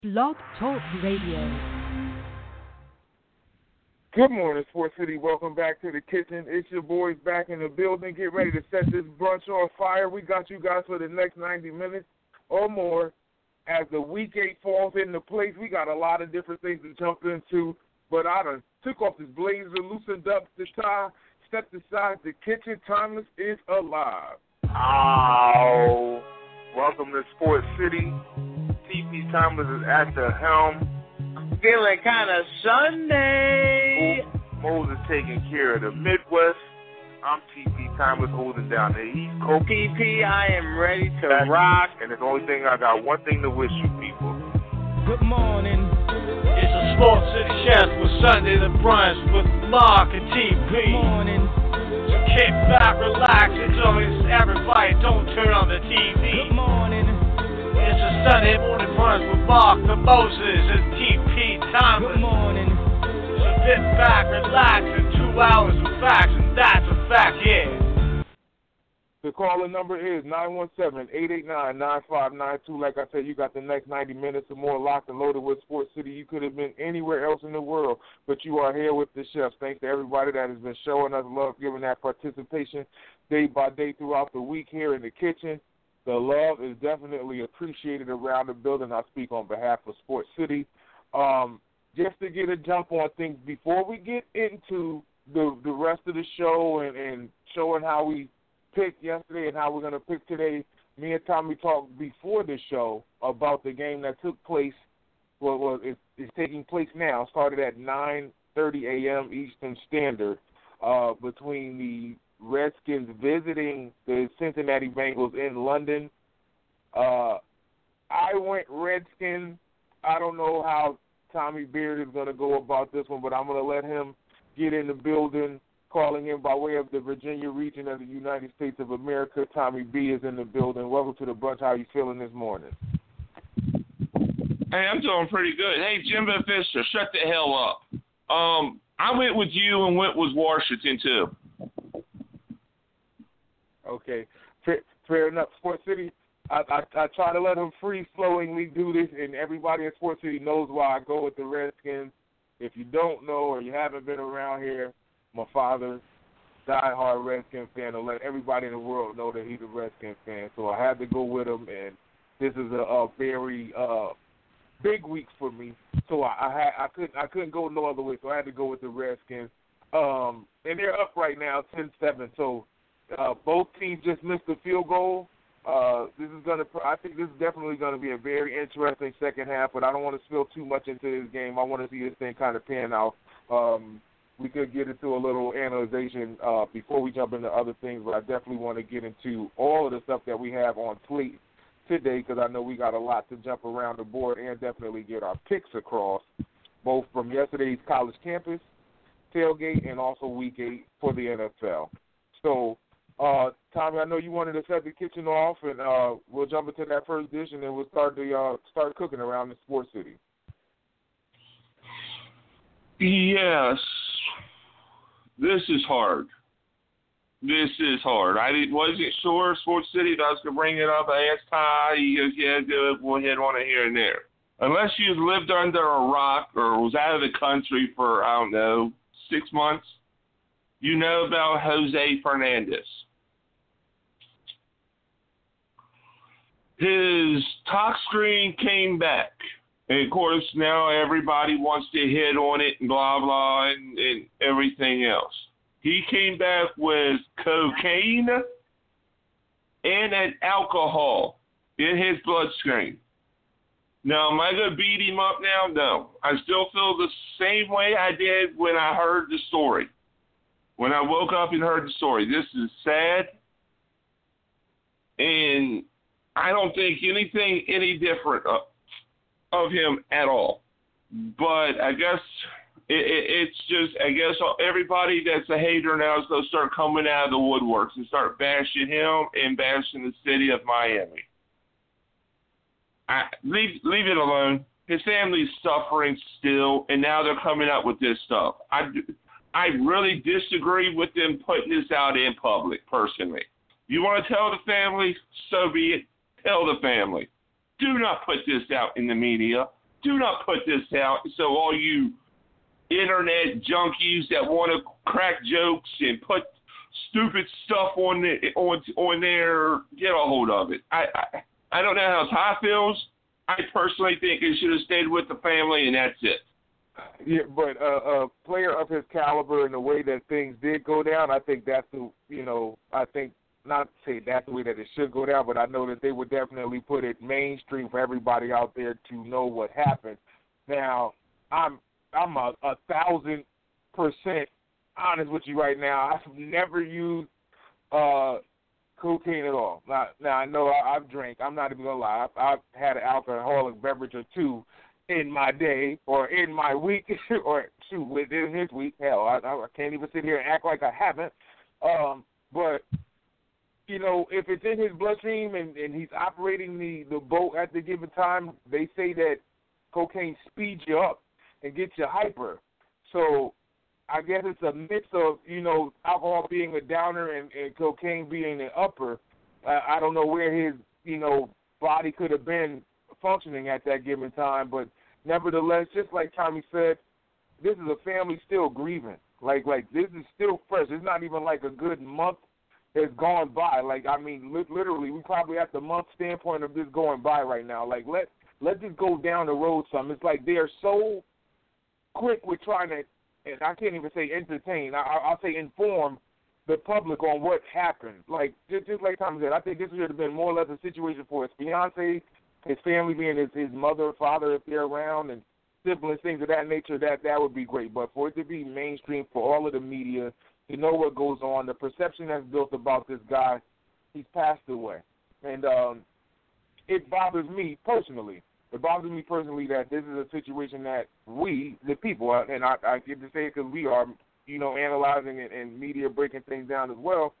Blog Talk Radio. Good morning, Sports City. Welcome back to the kitchen. It's your boys back in the building. Get ready to set this brunch on fire. We got you guys for the next 90 minutes or more. As the week 8 falls into place, we got a lot of different things to jump into. But I done took off this blazer, loosened up the tie, stepped aside. The kitchen timeless is alive. Oh, welcome to Sports City. TP Timeless is at the helm. Feeling kind of Sunday. Moses taking care of the Midwest. I'm TP Timeless holding down the East Coast. TP, I am ready to rock. And the only thing, I got one thing to wish you people. Good morning. It's a Sports City Chef with Sunday the Brunch with Mark and TP. Good morning. So kick back, relax, enjoy everybody. Don't turn on the TV. Good morning. It's a Sunday morning brunch with Mark, the Moses, and TP Timeless. Good morning. So sit back, relax, in 2 hours of facts, and that's a fact, yeah. The calling number is 917-889-9592. Like I said, you got the next 90 minutes or more locked and loaded with Sports City. You could have been anywhere else in the world, but you are here with the chefs. Thanks to everybody that has been showing us love, giving that participation day by day throughout the week here in the kitchen. The love is definitely appreciated around the building. I speak on behalf of Sports City. Just to get a jump on things before we get into the rest of the show and showing how we picked yesterday and how we're going to pick today, me and Tommy talked before the show about the game that took place. Well, it's taking place now. Started at 9:30 a.m. Eastern Standard between the Redskins visiting the Cincinnati Bengals in London. I went Redskins. I don't know how Tommy Beard is going to go about this one, but I'm going to let him get in the building, calling in by way of the Virginia region of the United States of America. Tommy B is in the building. Welcome to the brunch. How are you feeling this morning? Hey, I'm doing pretty good. Hey, Jimbo Fisher, shut the hell up. I went with you and went with Washington, too. Okay, fair enough. Sports City, I try to let them free-flowingly do this, and everybody in Sports City knows why I go with the Redskins. If you don't know or you haven't been around here, my father, diehard Redskins fan, to let everybody in the world know that he's a Redskins fan. So I had to go with him, and this is a very big week for me. So I couldn't go no other way, so I had to go with the Redskins. And they're up right now, 10-7. So both teams just missed the field goal. I think this is definitely going to be a very interesting second half, but I don't want to spill too much into this game. I want to see this thing kind of pan out. We could get into a little analyzation before we jump into other things, but I definitely want to get into all of the stuff that we have on plate today because I know we got a lot to jump around the board and definitely get our picks across, both from yesterday's college campus tailgate and also week 8 for the NFL. So, Tommy, I know you wanted to set the kitchen off, and we'll jump into that first dish, and then we'll start cooking around the Sports City. Yes. This is hard. I wasn't sure Sports City that I was going to bring it up. I asked Ty. He goes, yeah, do it. We'll hit on it here and there. Unless you lived under a rock or was out of the country for, 6 months, you know about Jose Fernandez. His talk screen came back. And, of course, now everybody wants to hit on it and blah, blah, and everything else. He came back with cocaine and an alcohol in his bloodstream. Now, am I going to beat him up now? No. I still feel the same way I did when I heard the story. When I woke up and heard the story. This is sad. And I don't think anything any different of him at all. But I guess it's just, I guess everybody that's a hater now is going to start coming out of the woodworks and start bashing him and bashing the city of Miami. Leave it alone. His family's suffering still, and now they're coming up with this stuff. I really disagree with them putting this out in public, personally. You want to tell the family, so be it. Tell the family. Do not put this out in the media. do not put this out. So all you internet junkies that want to crack jokes and put stupid stuff on there, get a hold of it. I don't know how Ty feels. I personally think he should have stayed with the family, and that's it. Yeah, but a player of his caliber and the way that things did go down, I think that's I think not to say that's the way that it should go down, but I know that they would definitely put it mainstream for everybody out there to know what happened. Now, I'm 1,000% honest with you right now. I've never used cocaine at all. Now I know I've drank. I'm not even gonna lie. I've had an alcoholic beverage or two in my day or in my week or shoot within his week. Hell, I can't even sit here and act like I haven't. But if it's in his bloodstream and he's operating the boat at the given time, they say that cocaine speeds you up and gets you hyper. So I guess it's a mix of, alcohol being a downer and cocaine being an upper. I don't know where his, body could have been functioning at that given time, but nevertheless, just like Tommy said, this is a family still grieving. Like this is still fresh. It's not even like a good month has gone by. Literally, we probably at the month standpoint of this going by right now. Like, let this go down the road some. It's like they are so quick with trying to, and I can't even say entertain, I'll say inform the public on what happened. Like, just like Tom said, I think this should have been more or less a situation for his fiancé, his family being his mother, father, if they're around, and siblings, things of that nature, that would be great. But for it to be mainstream for all of the media, to know what goes on, the perception that's built about this guy, he's passed away. And it bothers me personally. It bothers me personally that this is a situation that we, the people, and I get to say it because we are, analyzing and media breaking things down as well,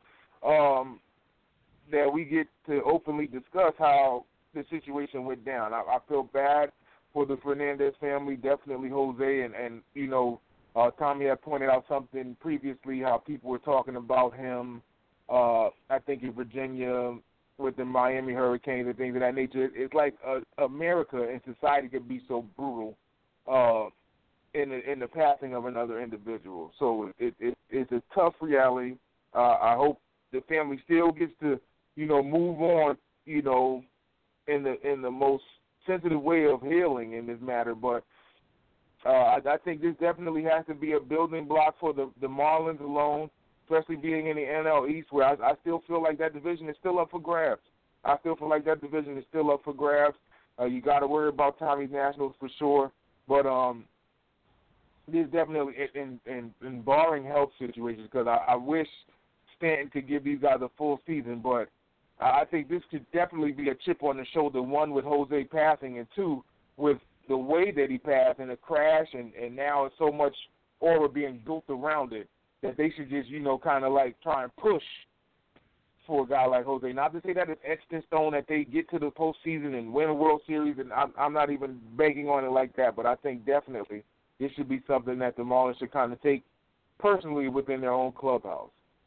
that we get to openly discuss how the situation went down. I feel bad for the Fernandez family, definitely Jose, and Tommy had pointed out something previously, how people were talking about him, I think in Virginia, with the Miami Hurricanes and things of that nature. It's like America and society could be so brutal in the passing of another individual. So it's a tough reality. I hope the family still gets to, move on, in the most sensitive way of healing in this matter. But I think this definitely has to be a building block for the Marlins alone, especially being in the NL East, where I still feel like that division is still up for grabs. You got to worry about Tommy's Nationals for sure. But there's definitely, in barring health situations, because I wish Stanton could give these guys a full season, but I think this could definitely be a chip on the shoulder, one, with Jose passing, and two, with the way that he passed in a crash, and now it's so much aura being built around it that they should just, kind of like try and push for a guy like Jose. Not to say that it's etched in stone that they get to the postseason and win a World Series, and I'm not even banking on it like that, but I think definitely this should be something that the Marlins should kind of take personally within their own clubhouse.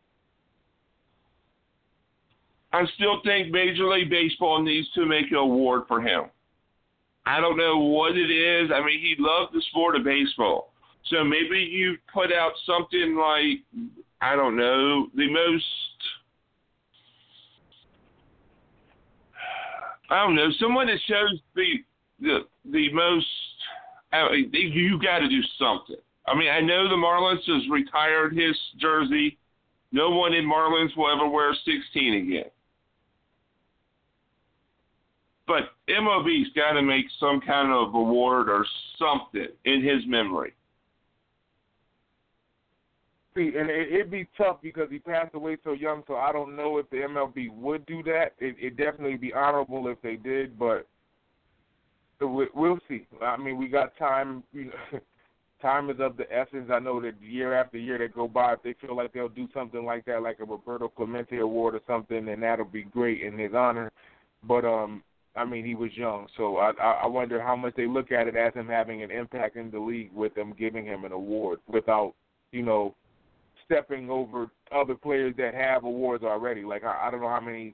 I still think Major League Baseball needs to make an award for him. I don't know what it is. I mean, he loved the sport of baseball. So maybe you put out something like, I don't know, the most, someone that shows the most, you got to do something. I mean, I know the Marlins has retired his jersey. No one in Marlins will ever wear 16 again. But MLB's got to make some kind of award or something in his memory. See, and it'd be tough because he passed away so young, so I don't know if the MLB would do that. It'd definitely be honorable if they did, but we'll see. I mean, we got time. Time is of the essence. I know that year after year that go by, if they feel like they'll do something like that, like a Roberto Clemente Award or something, then that'll be great in his honor. But, I mean, he was young, so I wonder how much they look at it as him having an impact in the league with them giving him an award without, stepping over other players that have awards already. Like, I don't know how many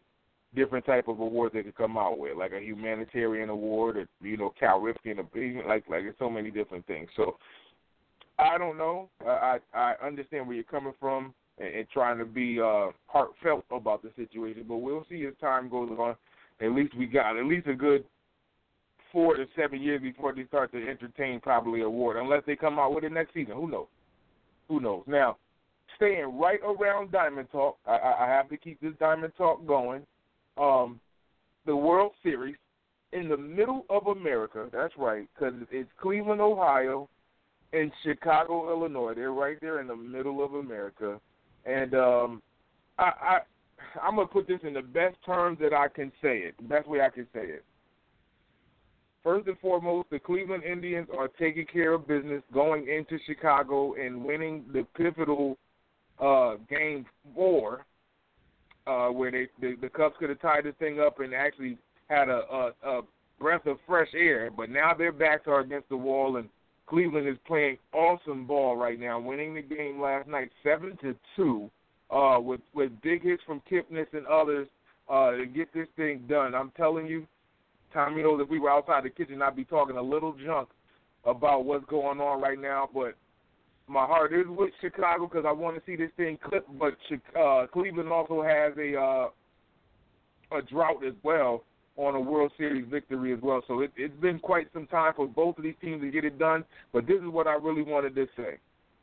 different type of awards they could come out with, like a humanitarian award, or Cal Ripken, like there's so many different things. So I don't know. I understand where you're coming from and trying to be heartfelt about the situation, but we'll see as time goes on. At least we got a good 4 to 7 years before they start to entertain probably award, unless they come out with it next season. Who knows? Now, staying right around Diamond Talk, I have to keep this Diamond Talk going. The World Series in the middle of America, that's right, because it's Cleveland, Ohio, and Chicago, Illinois. They're right there in the middle of America. And I'm going to put this in the best terms that I can say it, the best way I can say it. First and foremost, the Cleveland Indians are taking care of business going into Chicago and winning the pivotal Game 4, where the Cubs could have tied this thing up and actually had a breath of fresh air. But now their backs are against the wall, and Cleveland is playing awesome ball right now, winning the game last night 7-2 with big hits from Kipnis and others to get this thing done. I'm telling you, Tommy knows if we were outside the kitchen, I'd be talking a little junk about what's going on right now, but my heart is with Chicago because I want to see this thing clip, but Cleveland also has a drought as well on a World Series victory as well. So it's been quite some time for both of these teams to get it done, but this is what I really wanted to say.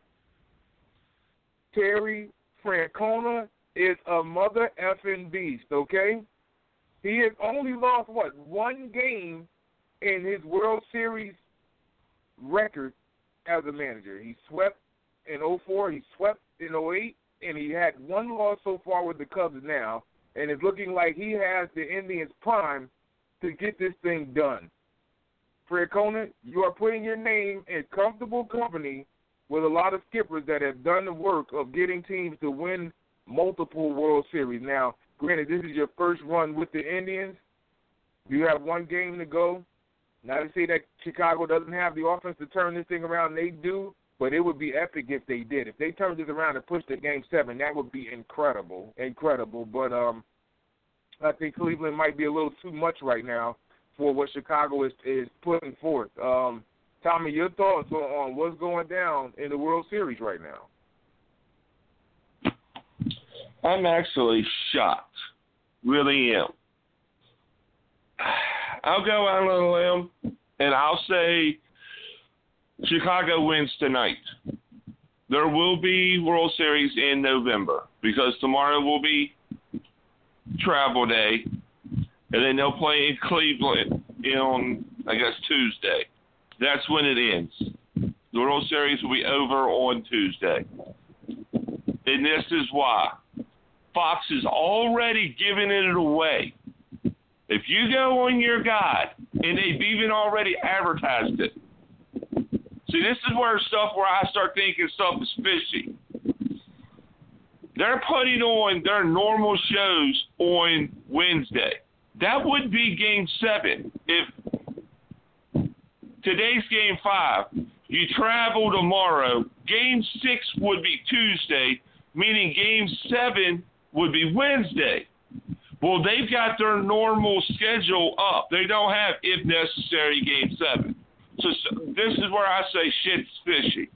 Terry Francona is a mother effing beast, okay? He has only lost, one game in his World Series record as a manager. He swept in 2004, he swept in 2008, and he had one loss so far with the Cubs now, and it's looking like he has the Indians prime to get this thing done. Francona, you are putting your name in comfortable company with a lot of skippers that have done the work of getting teams to win multiple World Series. Now, granted, this is your first run with the Indians. You have one game to go. Not to say that Chicago doesn't have the offense to turn this thing around. They do, but it would be epic if they did. If they turned this around and pushed to Game 7, that would be incredible. But I think Cleveland might be a little too much right now for what Chicago is putting forth. Tommy, your thoughts on what's going down in the World Series right now? I'm actually shocked. Really am. I'll go out on a limb, and I'll say Chicago wins tonight. There will be World Series in November because tomorrow will be travel day, and then they'll play in Cleveland on, I guess, Tuesday. That's when it ends. The World Series will be over on Tuesday. And this is why. Fox is already giving it away. If you go on your guide, and they've even already advertised it. See, this is where I start thinking stuff is fishy. They're putting on their normal shows on Wednesday. That would be Game 7. If today's Game 5, you travel tomorrow, Game 6 would be Tuesday, meaning Game 7 would be Wednesday. Well, they've got their normal schedule up. They don't have, if necessary, Game 7. So this is where I say shit's fishy.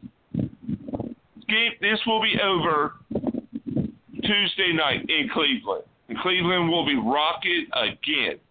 This will be over Tuesday night in Cleveland. And Cleveland will be rocking again.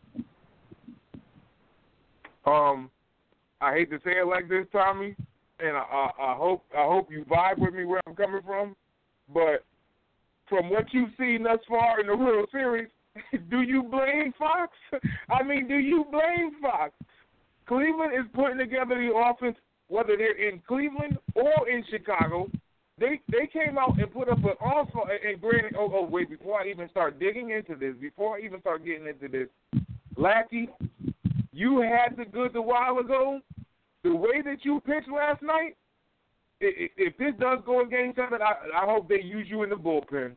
I hate to say it like this, Tommy, and I hope you vibe with me where I'm coming from, but from what you've seen thus far in the World Series, do you blame Fox? I mean, do you blame Fox? Cleveland is putting together the offense, whether they're in Cleveland or in Chicago. They came out and put up an awful, and granted, wait, before I even start digging into this, before I even start getting into this, Lackey, you had the goods a while ago. The way that you pitched last night, if this does go in Game 7, I hope they use you in the bullpen.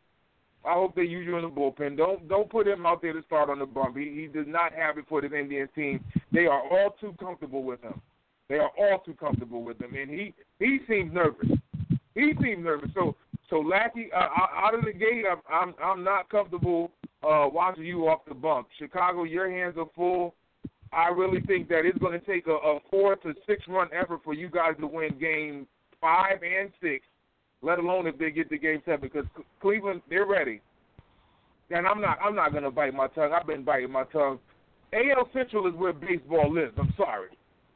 Don't put him out there to start on the bump. He does not have it for this Indians team. They are all too comfortable with him. And he seems nervous. So Lackey, out of the gate, I'm not comfortable watching you off the bump. Chicago, your hands are full. I really think that it's going to take a 4 to 6 run effort for you guys to win game 5 and 6, let alone if they get to game 7, because Cleveland, they're ready. And I'm not going to bite my tongue. I've been biting my tongue. AL Central is where baseball lives. I'm sorry.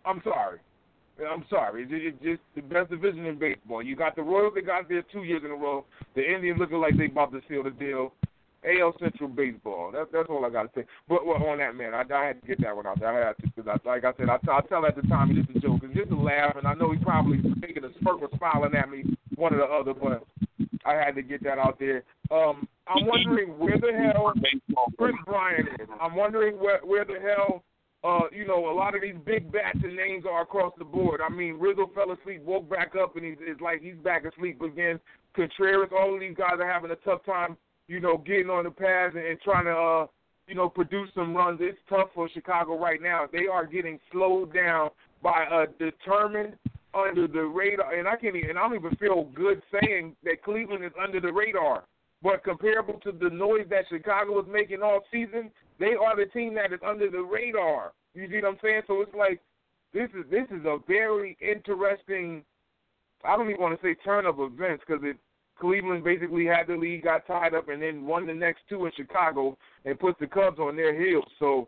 It's just the best division in baseball. You got the Royals, they got there 2 years in a row. The Indians looking like they about to seal the deal. AL Central baseball. That's all I got to say. But on that, man, I had to get that one out there. I had to, because like I said, I tell at the time, just a joke, and just a laugh, and I know he probably thinking a smirk or smiling at me, one or the other, but I had to get that out there. I'm wondering where the hell Chris Bryant is. I'm wondering where the hell, a lot of these big bats and names are across the board. I mean, Rizzo fell asleep, woke back up, and it's like he's back asleep again. Contreras, all of these guys are having a tough time, getting on the pads and trying to, produce some runs. It's tough for Chicago right now. They are getting slowed down by a determined, under the radar, and I don't even feel good saying that Cleveland is under the radar. But comparable to the noise that Chicago was making all season, they are the team that is under the radar. You see what I'm saying? So it's like this is a very interesting. I don't even want to say turn of events, because Cleveland basically had the lead, got tied up, and then won the next 2 in Chicago and put the Cubs on their heels. So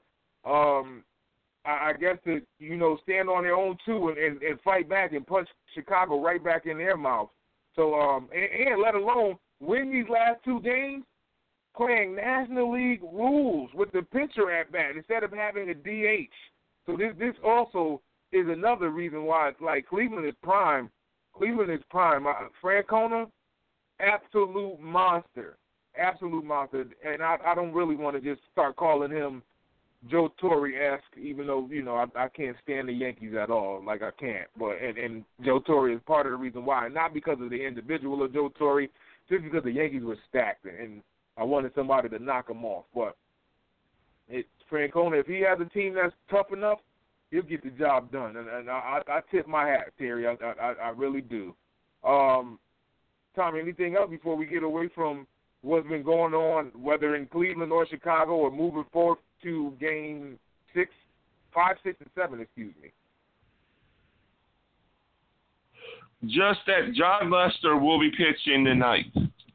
I guess to stand on their own too and fight back and punch Chicago right back in their mouth. So and let alone win these last 2 games playing National League rules with the pitcher at bat instead of having a DH. So this also is another reason why it's like Cleveland is prime. Francona, absolute monster. And I don't really want to just start calling him Joe Torre-esque, even though, I can't stand the Yankees at all. Like, I can't. But and Joe Torre is part of the reason why. Not because of the individual of Joe Torre, just because the Yankees were stacked, and I wanted somebody to knock them off. But Francona, if he has a team that's tough enough, he'll get the job done. And I tip my hat, Terry. I really do. Tommy, anything else before we get away from what's been going on, whether in Cleveland or Chicago, or moving forward to game 5, 6, and 7, excuse me? Just that John Lester will be pitching tonight.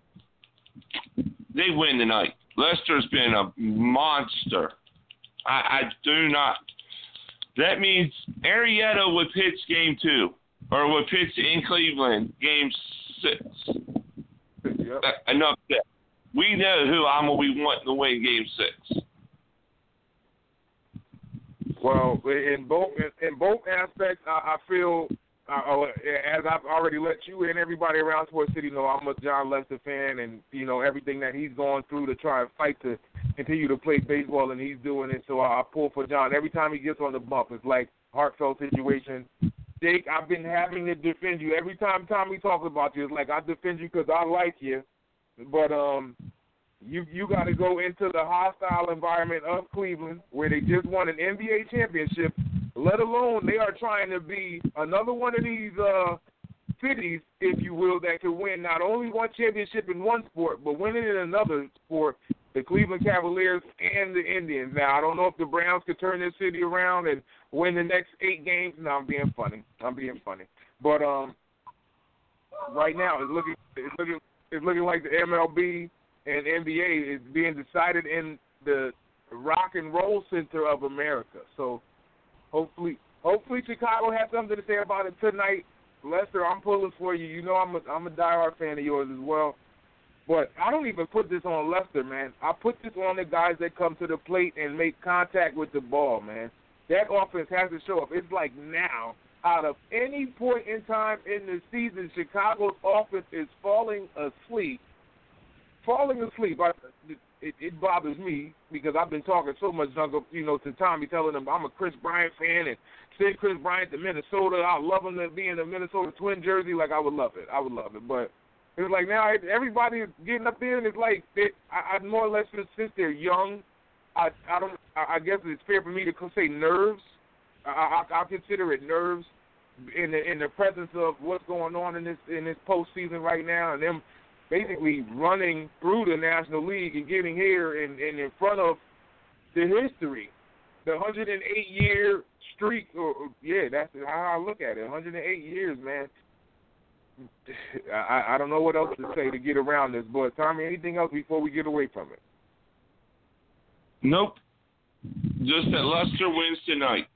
They win tonight. Lester's been a monster. I do not. That means Arrieta would pitch game 2, or would pitch in Cleveland game 6. Yep. Enough said. We know who I'm going to be wanting to win game 6. Well, in both aspects, I feel, as I've already let you and everybody around Sports City know, I'm a John Lester fan, and everything that he's going through to try and fight to continue to play baseball, and he's doing it. So I pull for John every time he gets on the bump. It's like heartfelt situation. Jake, I've been having to defend you every time Tommy talks about you. It's like I defend you because I like you, but You got to go into the hostile environment of Cleveland, where they just won an NBA championship, let alone they are trying to be another one of these cities, if you will, that could win not only one championship in one sport, but win it in another sport, the Cleveland Cavaliers and the Indians. Now, I don't know if the Browns could turn this city around and win the next 8 games. No, I'm being funny. But right now, it's looking like the MLB and NBA is being decided in the rock and roll center of America. So hopefully Chicago has something to say about it tonight. Lester, I'm pulling for you. I'm a diehard fan of yours as well. But I don't even put this on Lester, man. I put this on the guys that come to the plate and make contact with the ball, man. That offense has to show up. It's like now, out of any point in time in the season, Chicago's offense is falling asleep. It bothers me because I've been talking so much junk, to Tommy, telling him I'm a Chris Bryant fan and send Chris Bryant to Minnesota. I love him to be in a Minnesota Twin jersey. Like, I would love it. But it's like now everybody is getting up there, and it's like I more or less, since they're young, I guess it's fair for me to say nerves. I consider it nerves in the presence of what's going on in this postseason right now, and them basically running through the National League and getting here and in front of the history. The 108-year streak, that's how I look at it. 108 years, man. I don't know what else to say to get around this, but Tommy, anything else before we get away from it? Nope. Just that Leicester wins tonight.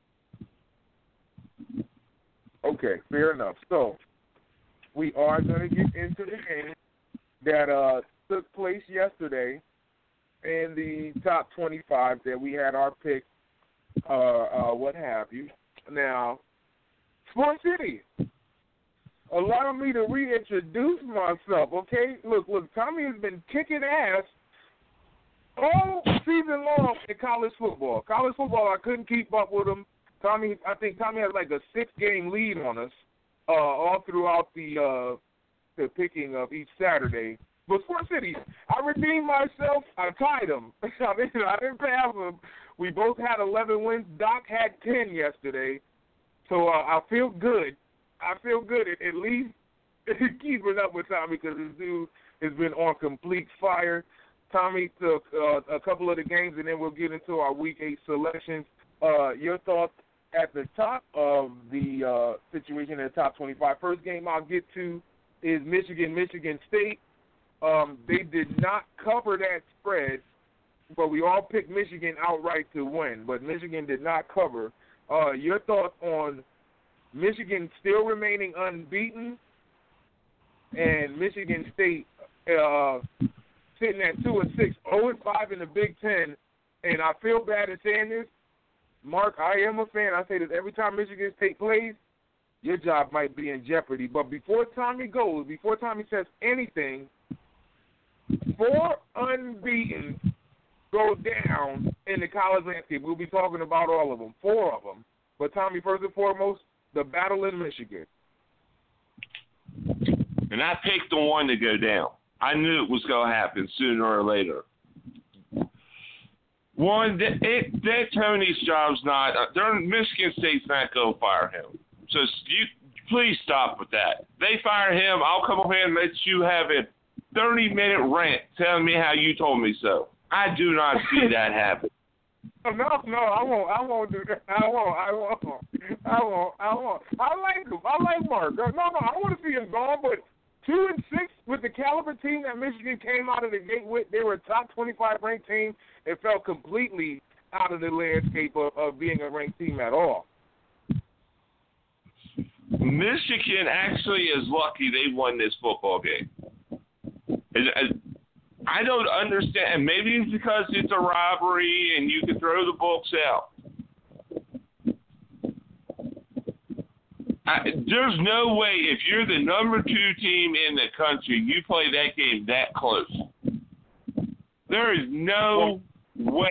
Okay, fair enough. So we are going to get into the game that took place yesterday in the top 25 that we had our pick, what have you. Now, Sports City, allow me to reintroduce myself, okay? Look, Tommy has been kicking ass all season long in college football. College football, I couldn't keep up with him. I think Tommy has like a 6-game lead on us all throughout the picking of each Saturday. But Sports City, I redeemed myself. I tied him. I didn't pass him. We both had 11 wins. Doc had 10 yesterday. So I feel good. I feel good at least keeping up with Tommy because this dude has been on complete fire. Tommy took a couple of the games, and then we'll get into our Week 8 selections. Your thoughts at the top of the situation in the top 25. First game I'll get to is Michigan State. They did not cover that spread, but we all picked Michigan outright to win, but Michigan did not cover. Your thoughts on Michigan still remaining unbeaten and Michigan State sitting at 2-6, 0-5 in the Big Ten, and I feel bad at saying this. Mark, I am a fan. I say this every time Michigan State plays, your job might be in jeopardy. But before Tommy says anything, 4 unbeaten go down in the college landscape. We'll be talking about all of them, 4 of them. But Tommy, first and foremost, the battle in Michigan. And I picked the one to go down. I knew it was going to happen sooner or later. One, that Tony's job's not. Michigan State's not going to fire him. So please stop with that. They fire him, I'll come over here and let you have a 30-minute rant telling me how you told me so. I do not see that happen. No, I won't do that. I won't. I like him. I like Mark. No, I want to see him gone, but 2-6 with the caliber team that Michigan came out of the gate with, they were a top 25 ranked team. It fell completely out of the landscape of being a ranked team at all. Michigan actually is lucky they won this football game. I don't understand. Maybe it's because it's a rivalry and you can throw the books out. There's no way if you're the number 2 team in the country, you play that game that close. There is no way.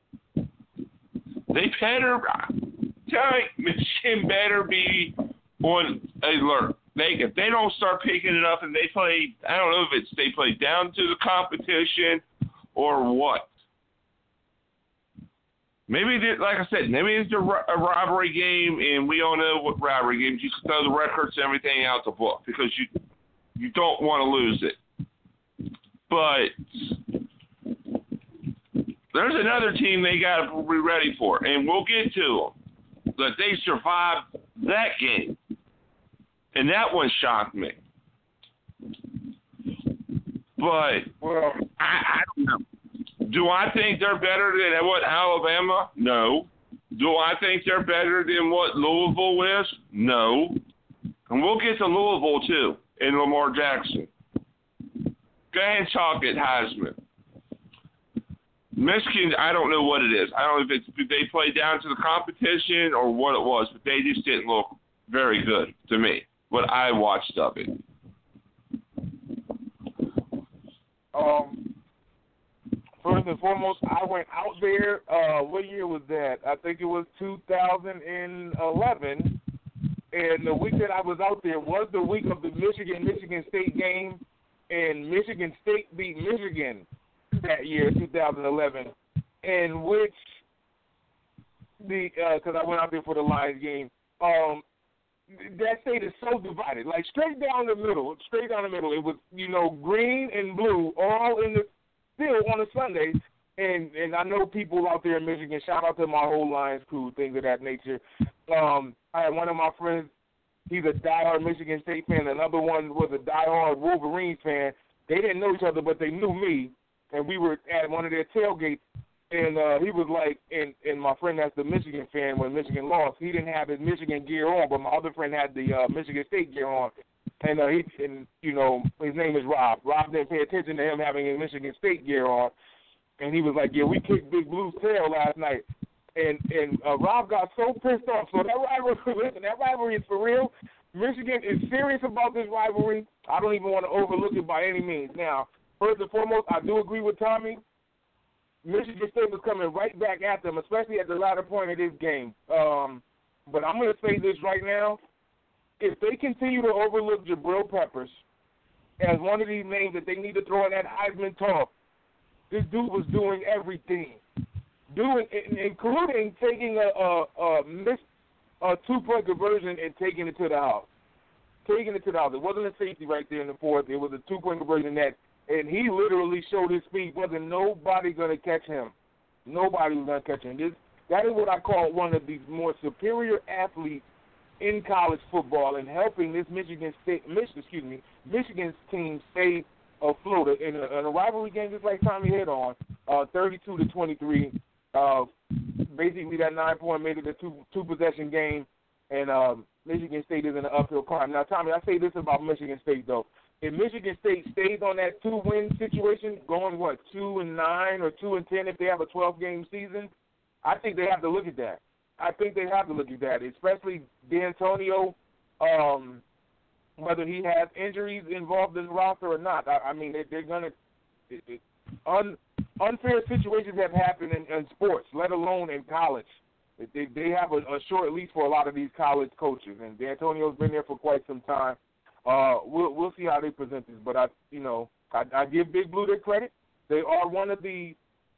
They better, Michigan better be on alert. If they don't start picking it up and they play, I don't know if it's they play down to the competition or what. Maybe, like I said, maybe it's a rivalry game, and we all know what rivalry games. You can throw the records and everything out the book because you don't want to lose it. But there's another team they got to be ready for, and we'll get to them. But they survived that game, and that one shocked me. But I don't know. Do I think they're better than what Alabama? No. Do I think they're better than what Louisville is? No. And we'll get to Louisville, too, in Lamar Jackson. Go ahead and talk it, Heisman. Michigan, I don't know what it is. I don't know if they played down to the competition or what it was, but they just didn't look very good to me, what I watched of it. First and foremost, I went out there. What year was that? I think it was 2011. And the week that I was out there was the week of the Michigan State game. And Michigan State beat Michigan that year, 2011. In which, because I went out there for the Lions game, that state is so divided. Like straight down the middle. It was, green and blue all in the field on a Sunday. And I know people out there in Michigan, shout out to my whole Lions crew, things of that nature. I had one of my friends, he's a diehard Michigan State fan. Another one was a diehard Wolverines fan. They didn't know each other, but they knew me. And we were at one of their tailgates. And he was like, and my friend that's the Michigan fan when Michigan lost, he didn't have his Michigan gear on, but my other friend had the Michigan State gear on. And his name is Rob. Rob didn't pay attention to him having his Michigan State gear on. And he was like, yeah, we kicked Big Blue's tail last night. And Rob got so pissed off. So that rivalry is for real. Michigan is serious about this rivalry. I don't even want to overlook it by any means. Now, first and foremost, I do agree with Tommy. Michigan State was coming right back at them, especially at the latter point of this game. But I'm going to say this right now. If they continue to overlook Jabril Peppers as one of these names that they need to throw in that Heisman talk, this dude was doing everything, including taking a two-point conversion and taking it to the house. It wasn't a safety right there in the fourth. It was a two-point conversion and he literally showed his speed. Wasn't nobody going to catch him. Nobody was going to catch him. That is what I call one of the more superior athletes in college football and helping this Michigan's team stay afloat in a rivalry game, just like Tommy hit on, 32-23. Basically, that 9-point made it a two-possession game, and Michigan State is in an uphill climb. Now, Tommy, I say this about Michigan State, though. If Michigan State stays on that 2-win situation, going, 2-9 or 2-10 if they have a 12-game season, I think they have to look at that. Especially D'Antonio, whether he has injuries involved in the roster or not. I mean, they're going to unfair situations have happened in sports, let alone in college. They have a short leash for a lot of these college coaches, and D'Antonio's been there for quite some time. We'll see how they present this, but I give Big Blue their credit. They are one of the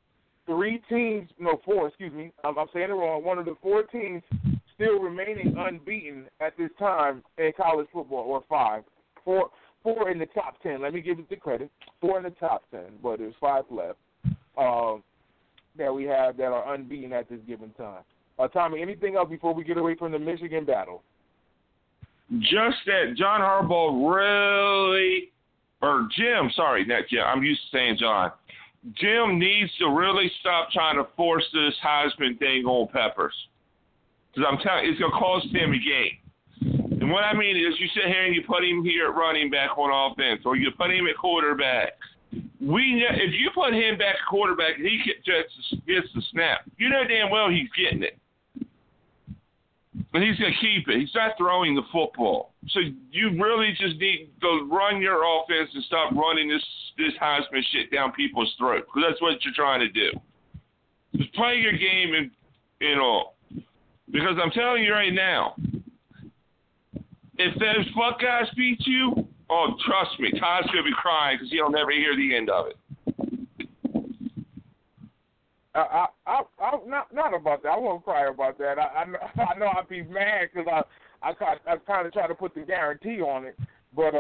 four, excuse me. I'm saying it wrong. One of the 4 teams still remaining unbeaten at this time in college football, or 5. 4 in the top 10. Let me give it the credit. 4 in the top 10, but there's 5 left that we have that are unbeaten at this given time. Tommy, anything else before we get away from the Michigan battle? Just that John Harbaugh really, or Jim, sorry, not Jim. I'm used to saying John. Jim needs to really stop trying to force this Heisman thing on Peppers. Because I'm telling you, it's going to cost him a game. And what I mean is you sit here and you put him here at running back on offense, or you put him at quarterback. If you put him back at quarterback and he just gets the snap, you know damn well he's getting it. But he's going to keep it. He's not throwing the football. So you really just need to run your offense and stop running this Heisman shit down people's throats, because that's what you're trying to do. Just play your game and all. Because I'm telling you right now, if those fuck guys beat you, oh, trust me, Todd's going to be crying because he'll never hear the end of it. Not about that. I won't cry about that. I know I'd be mad because I kind of try to put the guarantee on it, but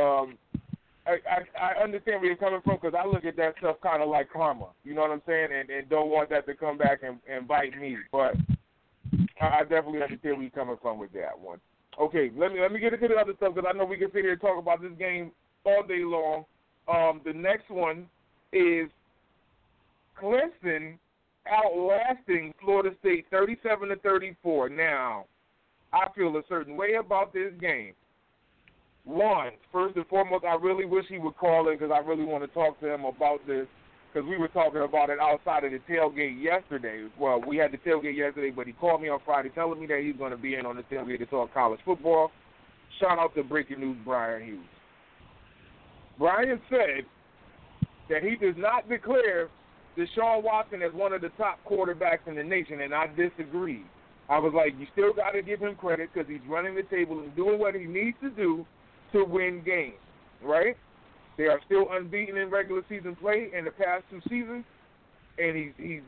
I understand where you're coming from, because I look at that stuff kind of like karma. You know what I'm saying? And don't want that to come back and bite me. But I definitely understand where you're coming from with that one. Okay, let me get into the other stuff, because I know we can sit here and talk about this game all day long. The next one is Clemson outlasting Florida State 37-34. Now, I feel a certain way about this game. One, first and foremost, I really wish he would call in, because I really want to talk to him about this, because we were talking about it outside of the tailgate yesterday. Well, we had the tailgate yesterday, but he called me on Friday telling me that he's going to be in on the tailgate to talk college football. Shout out to Breaking News Brian Hughes. Brian said that he does not declare Deshaun Watson as one of the top quarterbacks in the nation, and I disagree. I was like, you still got to give him credit, because he's running the table and doing what he needs to do to win games, right? They are still unbeaten in regular season play in the past 2 seasons, and he's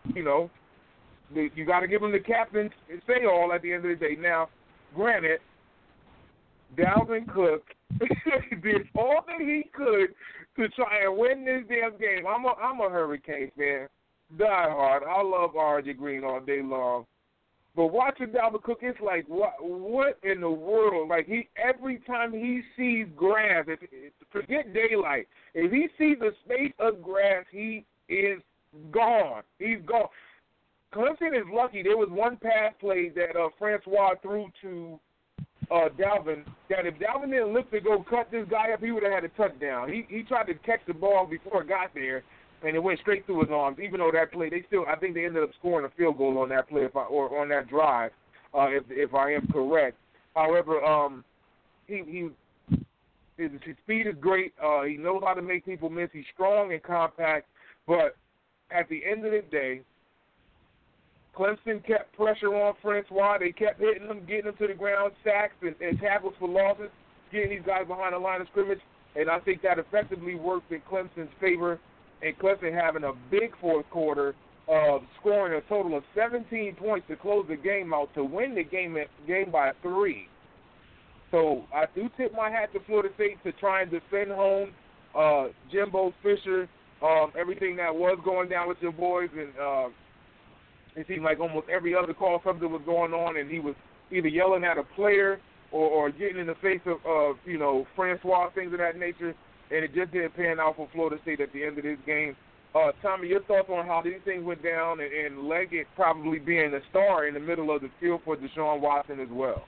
you got to give him the captain say all at the end of the day. Now, granted, Dalvin Cook did all that he could to try and win this damn game. I'm a Hurricanes fan, die hard. I love orange and green all day long. But watching Dalvin Cook, it's like, what in the world? Like, every time he sees grass, forget daylight, if he sees a space of grass, he is gone. He's gone. Clemson is lucky. There was one pass play that Francois threw to Dalvin, that if Dalvin didn't look to go cut this guy up, he would have had a touchdown. He tried to catch the ball before it got there, and it went straight through his arms. Even though that play, I think they ended up scoring a field goal on that play, or on that drive, if I am correct. However, his speed is great. He knows how to make people miss. He's strong and compact, but at the end of the day, Clemson kept pressure on Francois. They kept hitting him, getting him to the ground, sacks and tackles for losses, getting these guys behind the line of scrimmage. And I think that effectively worked in Clemson's favor. And Clemson having a big fourth quarter, scoring a total of 17 points to close the game out to win the game by 3. So I do tip my hat to Florida State to try and defend home. Jimbo Fisher, everything that was going down with your boys, and it seemed like almost every other call something was going on, and he was either yelling at a player or getting in the face of Francois, things of that nature, and it just didn't pan out for Florida State at the end of this game. Tommy, your thoughts on how these things went down, and Leggett probably being the star in the middle of the field for Deshaun Watson as well?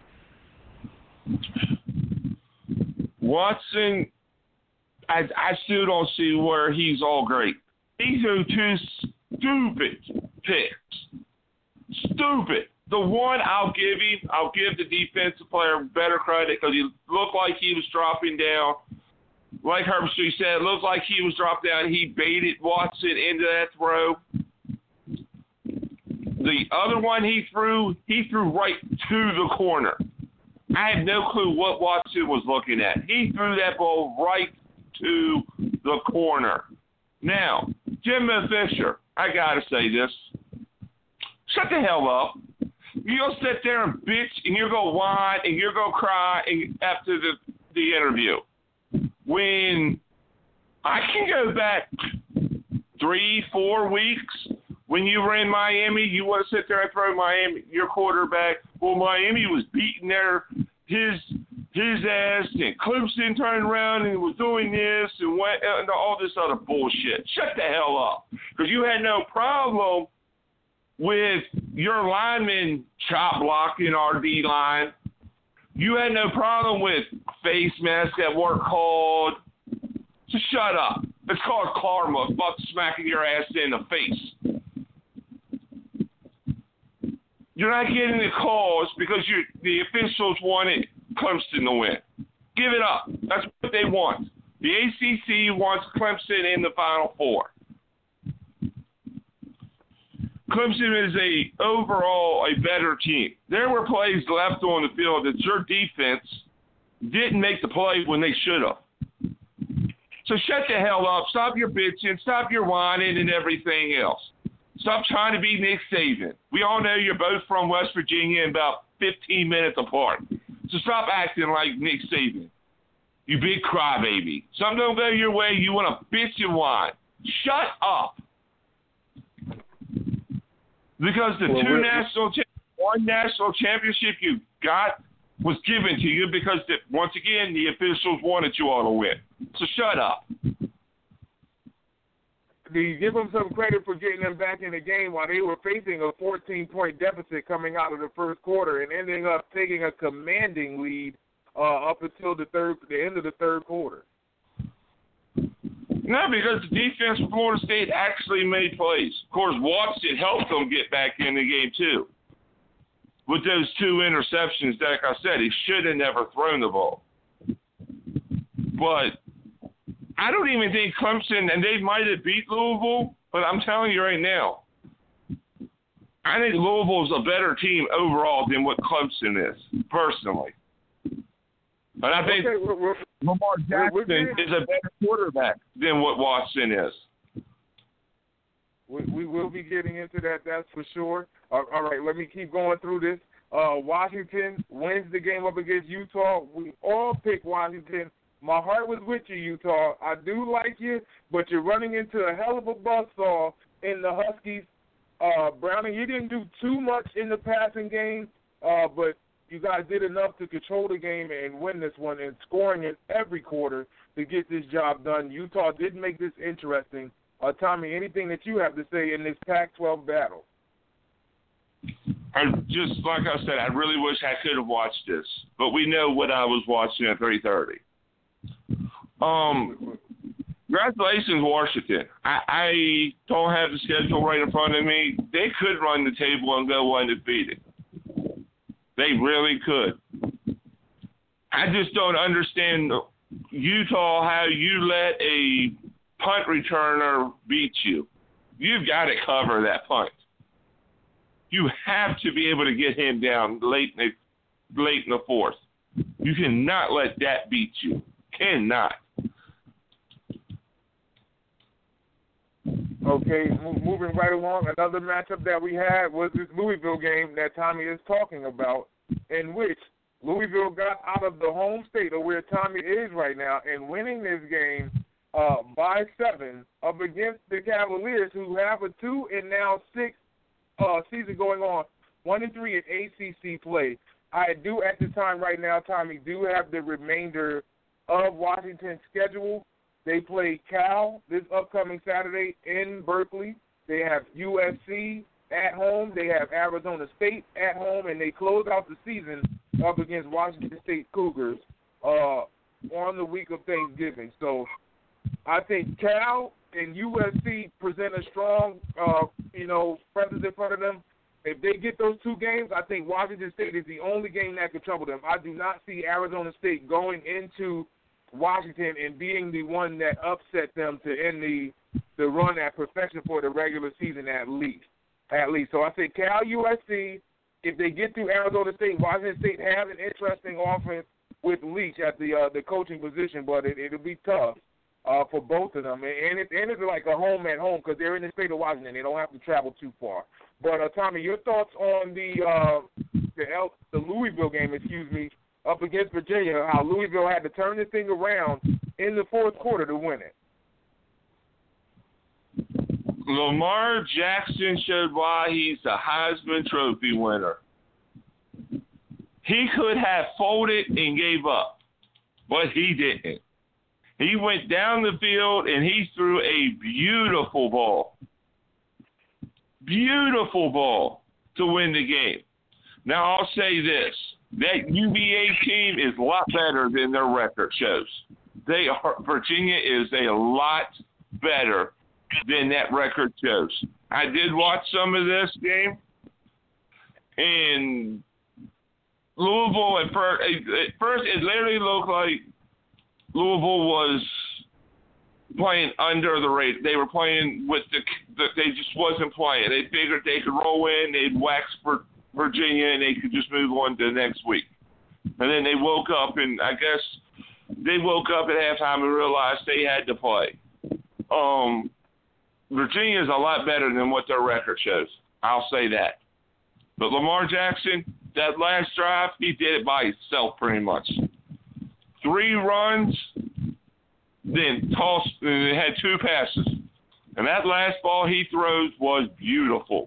Watson, I still don't see where he's all great. These are two stupid picks. Stupid. The one I'll give the defensive player better credit because he looked like he was dropping down. Like Herbert Street said, it looked like he was dropped down. He baited Watson into that throw. The other one he threw right to the corner. I have no clue what Watson was looking at. He threw that ball right to the corner. Now, Jimbo Fisher, I got to say this. Shut the hell up. You're going to sit there and bitch, and you're going to whine, and you're going to cry after the interview. When I can go back 3-4 weeks, when you were in Miami, you want to sit there and throw Miami, your quarterback. Well, Miami was beating his ass, and Clemson turned around and was doing this and all this other bullshit. Shut the hell up. Because you had no problem with your lineman chop blocking our D-line. You had no problem with face masks that weren't called. So shut up. It's called karma. It's about smacking your ass in the face. You're not getting the calls because the officials wanted Clemson to win. Give it up. That's what they want. The ACC wants Clemson in the Final Four. Clemson is overall a better team. There were plays left on the field that your defense didn't make the play when they should have. So shut the hell up. Stop your bitching. Stop your whining and everything else. Stop trying to be Nick Saban. We all know you're both from West Virginia and about 15 minutes apart. So stop acting like Nick Saban. You big crybaby. Something don't go your way, you want to bitch and whine. Shut up. Because one national championship you got was given to you because, once again, the officials wanted you all to win. So shut up. Do you give them some credit for getting them back in the game while they were facing a 14-point deficit coming out of the first quarter and ending up taking a commanding lead up until the end of the third quarter? No, because the defense for Florida State actually made plays. Of course, Watson helped them get back in the game, too. With those 2 interceptions, like I said, he should have never thrown the ball. But I don't even think Clemson, and they might have beat Louisville, but I'm telling you right now, I think Louisville's a better team overall than what Clemson is, personally. But I think Lamar Jackson is a better quarterback than what Watson is. We will be getting into that, that's for sure. All right, let me keep going through this. Washington wins the game up against Utah. We all picked Washington. My heart was with you, Utah. I do like you, but you're running into a hell of a buzzsaw in the Huskies. Browning, you didn't do too much in the passing game, but you guys did enough to control the game and win this one and scoring in every quarter to get this job done. Utah did make this interesting. Tommy, anything that you have to say in this Pac-12 battle? Just like I said, I really wish I could have watched this, but we know what I was watching at 3:30. Congratulations, Washington. I don't have the schedule right in front of me. They could run the table and go undefeated. They really could. I just don't understand, Utah, how you let a punt returner beat you. You've got to cover that punt. You have to be able to get him down late in the fourth. You cannot let that beat you. Cannot. Okay, moving right along, another matchup that we had was this Louisville game that Tommy is talking about, in which Louisville got out of the home state of where Tommy is right now and winning this game by 7 up against the Cavaliers, who have a 2-6 season going on, 1-3 in ACC play. I do at the time right now, Tommy, do have the remainder of Washington's schedule. They play Cal this upcoming Saturday in Berkeley. They have USC at home. They have Arizona State at home, and they close out the season up against Washington State Cougars on the week of Thanksgiving. So I think Cal and USC present a strong, presence in front of them. If they get those two games, I think Washington State is the only game that could trouble them. I do not see Arizona State going into Washington and being the one that upset them to end the run at perfection for the regular season at least. So I think Cal, USC, if they get through Arizona State, Washington State has an interesting offense with Leach at the coaching position, but it'll be tough for both of them. And it's like a home at home because they're in the state of Washington. They don't have to travel too far. But, Tommy, your thoughts on the Louisville game, up against Virginia, how Louisville had to turn this thing around in the fourth quarter to win it. Lamar Jackson showed why he's the Heisman Trophy winner. He could have folded and gave up, but he didn't. He went down the field and he threw a beautiful ball to win the game. Now, I'll say this. That UVA team is a lot better than their record shows. Virginia is a lot better than that record shows. I did watch some of this game, and Louisville at first it literally looked like Louisville was playing under the rate. They were playing with they just wasn't playing. They figured they could roll in, they'd wax for Virginia, and they could just move on to the next week. And then they woke up, and I guess they woke up at halftime and realized they had to play. Virginia is a lot better than what their record shows. I'll say that. But Lamar Jackson, that last drive, he did it by himself pretty much. 3 runs, then tossed, and had 2 passes. And that last ball he throws was beautiful.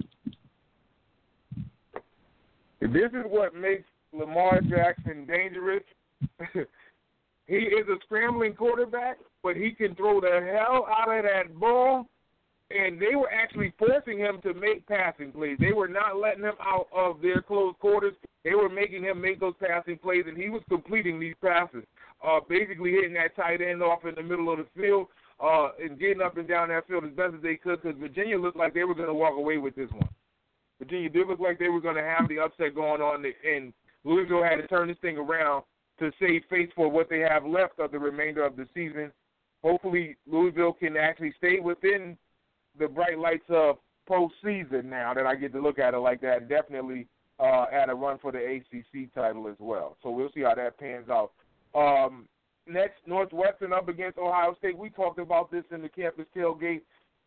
This is what makes Lamar Jackson dangerous. He is a scrambling quarterback, but he can throw the hell out of that ball, and they were actually forcing him to make passing plays. They were not letting him out of their close quarters. They were making him make those passing plays, and he was completing these passes, basically hitting that tight end off in the middle of the field and getting up and down that field as best as they could, because Virginia looked like they were going to walk away with this one. Virginia did look like they were going to have the upset going on, and Louisville had to turn this thing around to save face for what they have left of the remainder of the season. Hopefully, Louisville can actually stay within the bright lights of postseason now that I get to look at it like that, and definitely add a run for the ACC title as well. So we'll see how that pans out. Next, Northwestern up against Ohio State. We talked about this in the campus tailgate.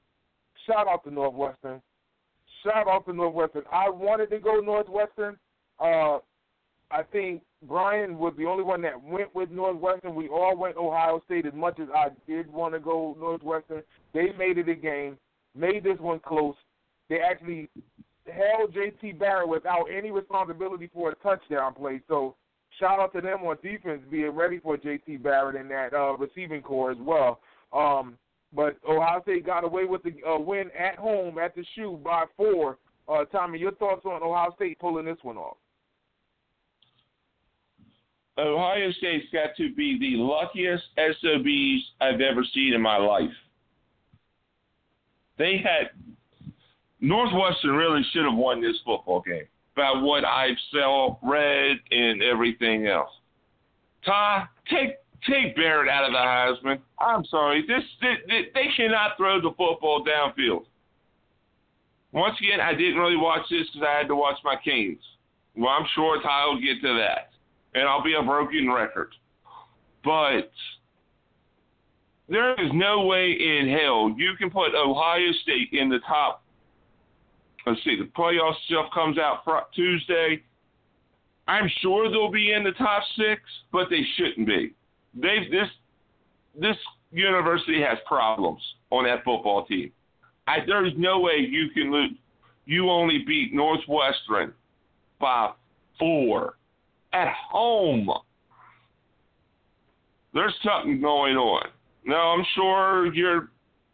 Shout out to Northwestern. I wanted to go Northwestern, I think Brian was the only one that went with Northwestern. We all went Ohio State as much as I did want to go Northwestern. They made it a game, made this one close. They actually held J.T. Barrett without any responsibility for a touchdown play. So shout out to them on defense being ready for J.T. Barrett in that receiving core as well. But Ohio State got away with the win at home at the Shoe by 4. Tommy, your thoughts on Ohio State pulling this one off? Ohio State's got to be the luckiest SOBs I've ever seen in my life. Northwestern really should have won this football game, about what I've read, and everything else. Ty, take Barrett out of the Heisman. I'm sorry. They cannot throw the football downfield. Once again, I didn't really watch this because I had to watch my Canes. Well, I'm sure Ty will get to that. And I'll be a broken record. But there is no way in hell you can put Ohio State in the top. Let's see, the playoff stuff comes out Tuesday. I'm sure they'll be in the top 6, but they shouldn't be. This university has problems on that football team. There's no way you can lose. You only beat Northwestern by 4. At home. There's something going on. Now, I'm sure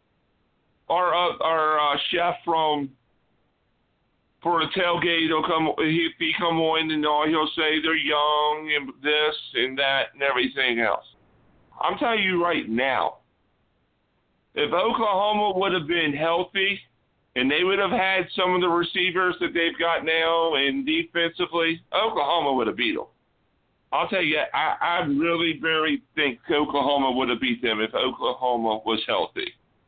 our chef for the tailgate will come. If he come on and he'll say they're young and this and that and everything else. I'm telling you right now, if Oklahoma would have been healthy and they would have had some of the receivers that they've got now and defensively, Oklahoma would have beat them. I'll tell you, I really, very think Oklahoma would have beat them if Oklahoma was healthy.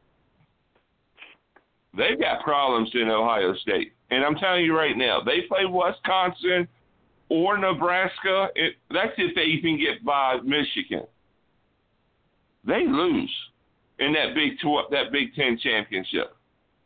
They've got problems in Ohio State. And I'm telling you right now, they play Wisconsin or Nebraska. That's if they even get by Michigan. They lose in that Big Ten championship.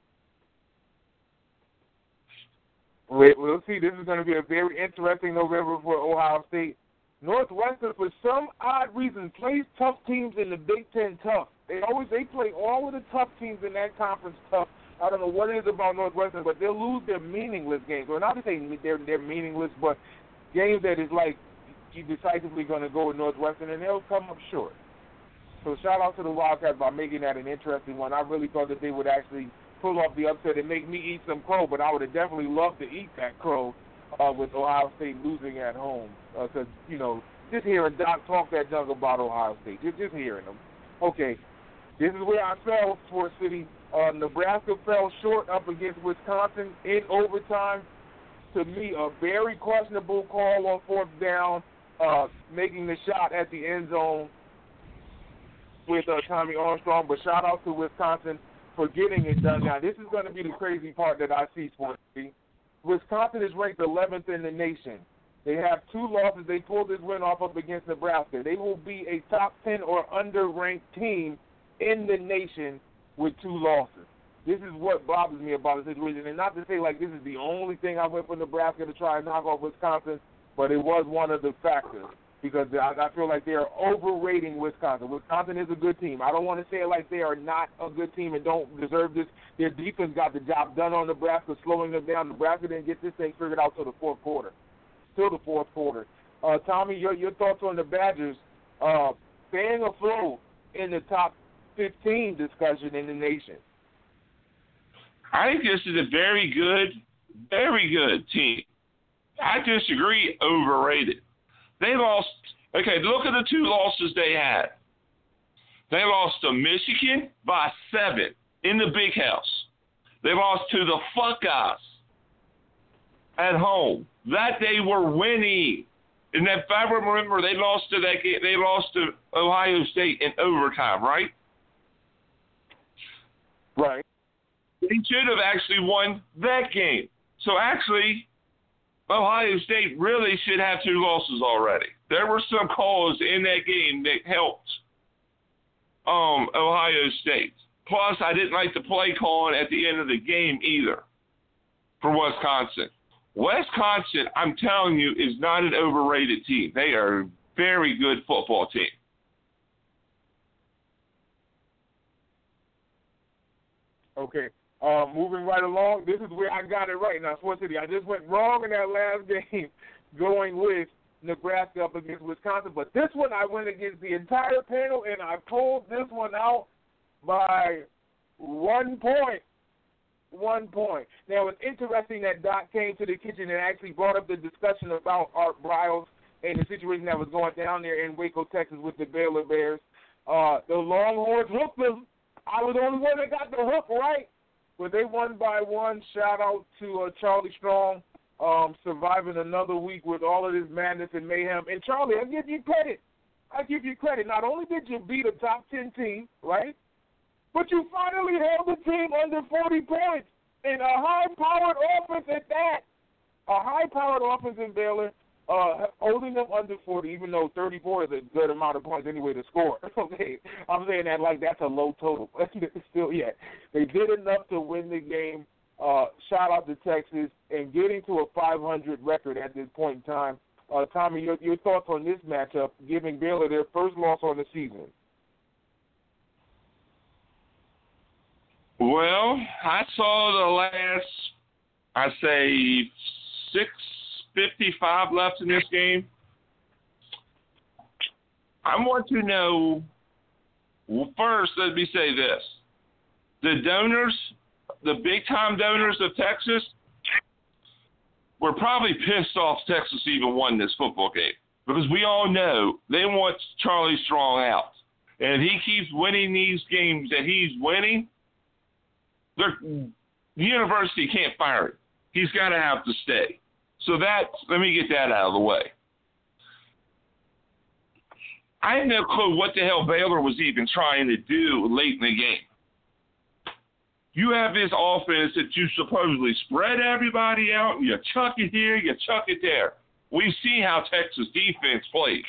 We'll see. This is going to be a very interesting November for Ohio State. Northwestern, for some odd reason, plays tough teams in the Big Ten tough. They play all of the tough teams in that conference tough. I don't know what it is about Northwestern, but they'll lose their meaningless games. Well, not to say they're meaningless, but games that is like you're decisively going to go with Northwestern, and they'll come up short. So shout out to the Wildcats by making that an interesting one. I really thought that they would actually pull off the upset and make me eat some crow, but I would have definitely loved to eat that crow with Ohio State losing at home. Because, just hearing Doc talk that junk about Ohio State, just hearing them. Okay, this is where I fell, Sports City. Nebraska fell short up against Wisconsin in overtime. To me, a very questionable call on 4th down, making the shot at the end zone with Tommy Armstrong. But shout out to Wisconsin for getting it done. Now, this is going to be the crazy part that I see, Sports City. Wisconsin is ranked 11th in the nation. They have 2 losses. They pulled this win off up against Nebraska. They will be a top 10 or under-ranked team in the nation with 2 losses. This is what bothers me about the situation. And not to say like this is the only thing I went for Nebraska to try and knock off Wisconsin, but it was one of the factors because I feel like they are overrating Wisconsin. Wisconsin is a good team. I don't want to say it like they are not a good team and don't deserve this. Their defense got the job done on Nebraska, slowing them down. Nebraska didn't get this thing figured out till the fourth quarter. Tommy, your thoughts on the Badgers staying afloat in the top 15 discussion in the nation? I think this is a very good team. I disagree, overrated. They lost. Okay, look at the 2 losses they had. They lost to Michigan by 7 in the Big House. They lost to the Buckeyes at home. That they were winning. And if I remember, they lost to that game. They lost to Ohio State in overtime, right? Right. They should have actually won that game. So actually, Ohio State really should have 2 losses already. There were some calls in that game that helped Ohio State. Plus, I didn't like the play calling at the end of the game either for Wisconsin. Wisconsin, I'm telling you, is not an overrated team. They are a very good football team. Okay. Moving right along, this is where I got it right now, Sports City. I just went wrong in that last game going with Nebraska up against Wisconsin, but this one I went against the entire panel, and I pulled this one out by 1 point. 1 point. Now, it's interesting that Doc came to the kitchen and actually brought up the discussion about Art Briles and the situation that was going down there in Waco, Texas with the Baylor Bears. The Longhorns hooked them. I was the only one that got the hook right, but they won by 1. Shout out to Charlie Strong, surviving another week with all of this madness and mayhem. And, Charlie, I give you credit. Not only did you beat a top 10 team, right, but you finally held the team under 40 points and a high-powered offense at that. A high-powered offense in Baylor, holding them under 40, even though 34 is a good amount of points anyway to score. Okay, I'm saying that like that's a low total. Still, yeah, they did enough to win the game. Shout out to Texas and getting to a 500 record at this point in time. Tommy, your thoughts on this matchup, giving Baylor their first loss on the season? Well, I saw the last, 6:55 left in this game. I want to know, well, first, let me say this. The donors, the big-time donors of Texas, were probably pissed off Texas even won this football game because we all know they want Charlie Strong out. And if he keeps winning these games that he's winning, the university can't fire him. He's got to have to stay. So let me get that out of the way. I had no clue what the hell Baylor was even trying to do late in the game. You have this offense that you supposedly spread everybody out, and you chuck it here, you chuck it there. We see how Texas defense plays.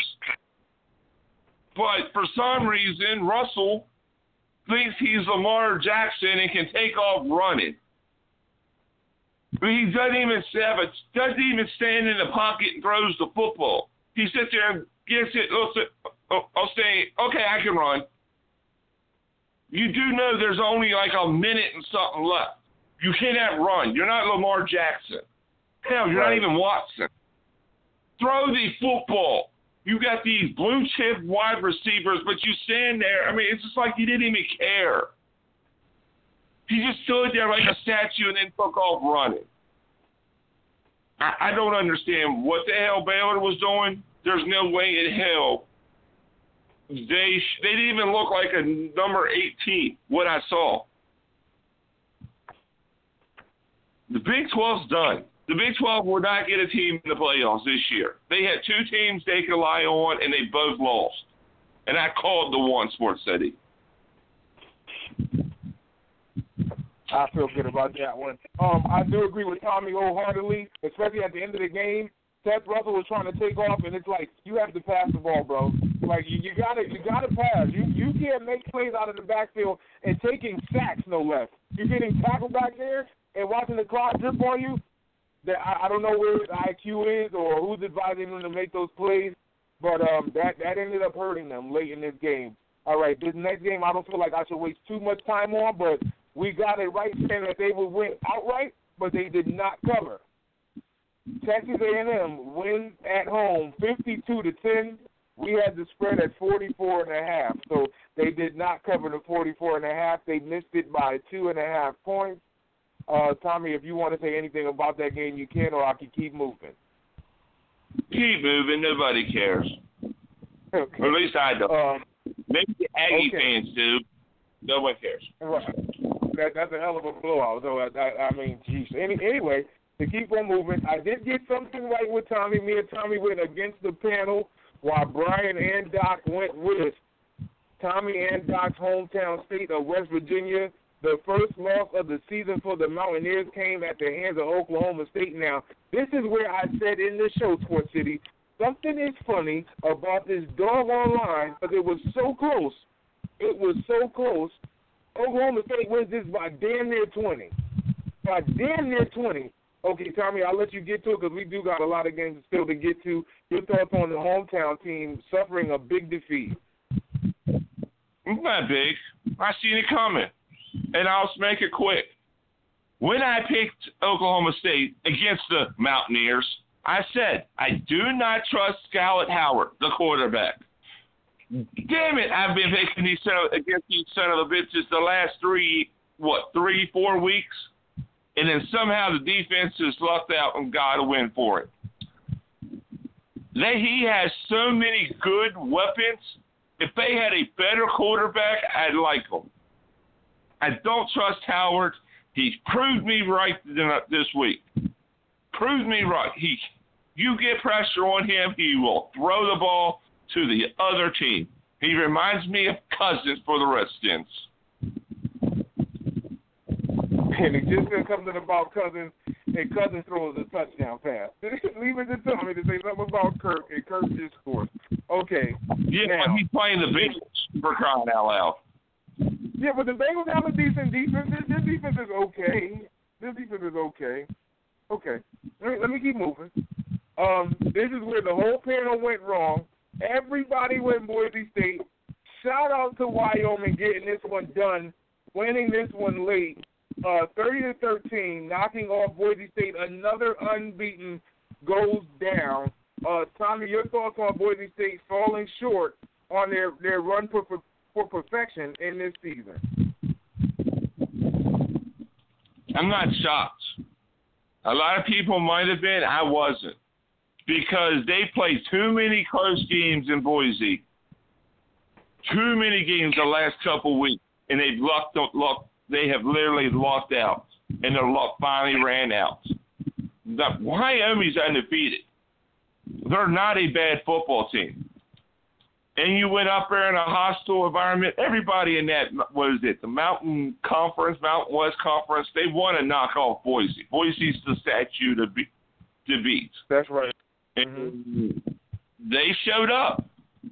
But for some reason, Russell thinks he's Lamar Jackson and can take off running. But he doesn't even stand in the pocket and throws the football. He sits there and gets it. I'll say, okay, I can run. You do know there's only like a minute and something left. You cannot run. You're not Lamar Jackson. Hell, you're not even Watson. Throw the football. You got these blue chip wide receivers, but you stand there. I mean, it's just like you didn't even care. He just stood there like a statue and then took off running. I don't understand what the hell Baylor was doing. There's no way in hell they didn't even look like a number 18, what I saw. The Big 12's done. The Big 12 will not get a team in the playoffs this year. They had 2 teams they could rely on, and they both lost. And I called the one, Sports City. I feel good about that one. I do agree with Tommy wholeheartedly, especially at the end of the game. Seth Russell was trying to take off, and it's like, you have to pass the ball, bro. Like, you gotta pass. You can't make plays out of the backfield and taking sacks, no less. You're getting tackled back there and watching the clock drip on you. That I don't know where his IQ is or who's advising him to make those plays, but that ended up hurting them late in this game. All right, this next game I don't feel like I should waste too much time on, but we got it right saying that they would win outright, but they did not cover. Texas A&M wins at home 52-10. We had the spread at 44.5, so they did not cover the 44.5. They missed it by 2.5 points. Tommy, if you want to say anything about that game, you can, or I can keep moving. Keep moving. Nobody cares. Okay. Or at least I don't. Maybe the Aggie fans do. No one cares. Right. That's a hell of a blowout. So I mean, geez. Anyway, to keep on moving, I did get something right with Tommy. Me and Tommy went against the panel, while Brian and Doc went with Tommy and Doc's hometown state of West Virginia. The first loss of the season for the Mountaineers came at the hands of Oklahoma State. Now, this is where I said in the show, Sports City, something is funny about this doggone line, because it was so close. It was so close. Oklahoma State wins this by damn near 20. By damn near 20. Okay, Tommy, I'll let you get to it because we do got a lot of games still to get to. Your thoughts on the hometown team suffering a big defeat? It's not big. I seen it coming, and I'll just make it quick. When I picked Oklahoma State against the Mountaineers, I said I do not trust Scarlett Howard, the quarterback. Damn it, I've been picking against these son of a bitches the last 3-4 weeks, and then somehow the defense has lucked out and got a win for it. He has so many good weapons. If they had a better quarterback, I'd like him. I don't trust Howard. He's proved me right this week. Proved me right. You get pressure on him, he will throw the ball to the other team. He reminds me of Cousins for the Redskins. And he just said something about Cousins, and Cousins throws a touchdown pass. Leave it to Tommy to say something about Kirk, and Kirk just scored. Okay. Yeah, now, he's playing the Bengals for crying out loud. Yeah, but the Bengals have a decent defense. This defense is okay. Okay. Let me keep moving. This is where the whole panel went wrong. Everybody went Boise State. Shout out to Wyoming getting this one done, winning this one late, 30-13, knocking off Boise State. Another unbeaten goes down. Tommy, your thoughts on Boise State falling short on their run for perfection in this season? I'm not shocked. A lot of people might have been. I wasn't. Because they played too many close games in Boise. Too many games the last couple weeks. And they have literally lucked out. And their luck finally ran out. Wyoming's undefeated. They're not a bad football team. And you went up there in a hostile environment. Everybody in that, the Mountain West Conference, they want to knock off Boise. Boise's the statue to beat. That's right. And they showed up.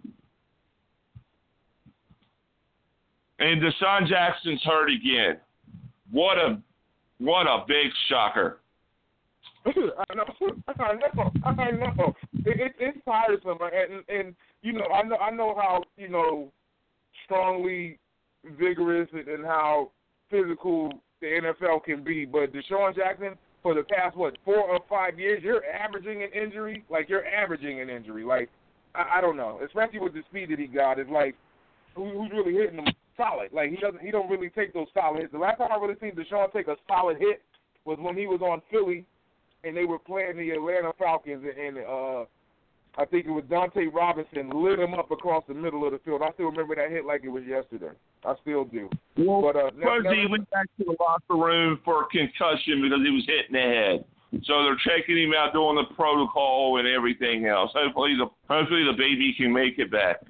And Deshaun Jackson's hurt again. What a big shocker. I know. It's tiresome, and you know, I know how, you know, strongly vigorous and how physical the NFL can be, but Deshaun Jackson, for the past 4 or 5 years, you're averaging an injury. Like, I don't know, especially with the speed that he got. It's like, who's really hitting him solid? Like, he don't really take those solid hits. The last time I really seen Deshaun take a solid hit was when he was on Philly, and they were playing the Atlanta Falcons, and I think it was Dante Robinson lit him up across the middle of the field. I still remember that hit like it was yesterday. I still do. Well, but he went back to the locker room for a concussion because he was hit in the head. So they're checking him out, doing the protocol and everything else. Hopefully the baby can make it back.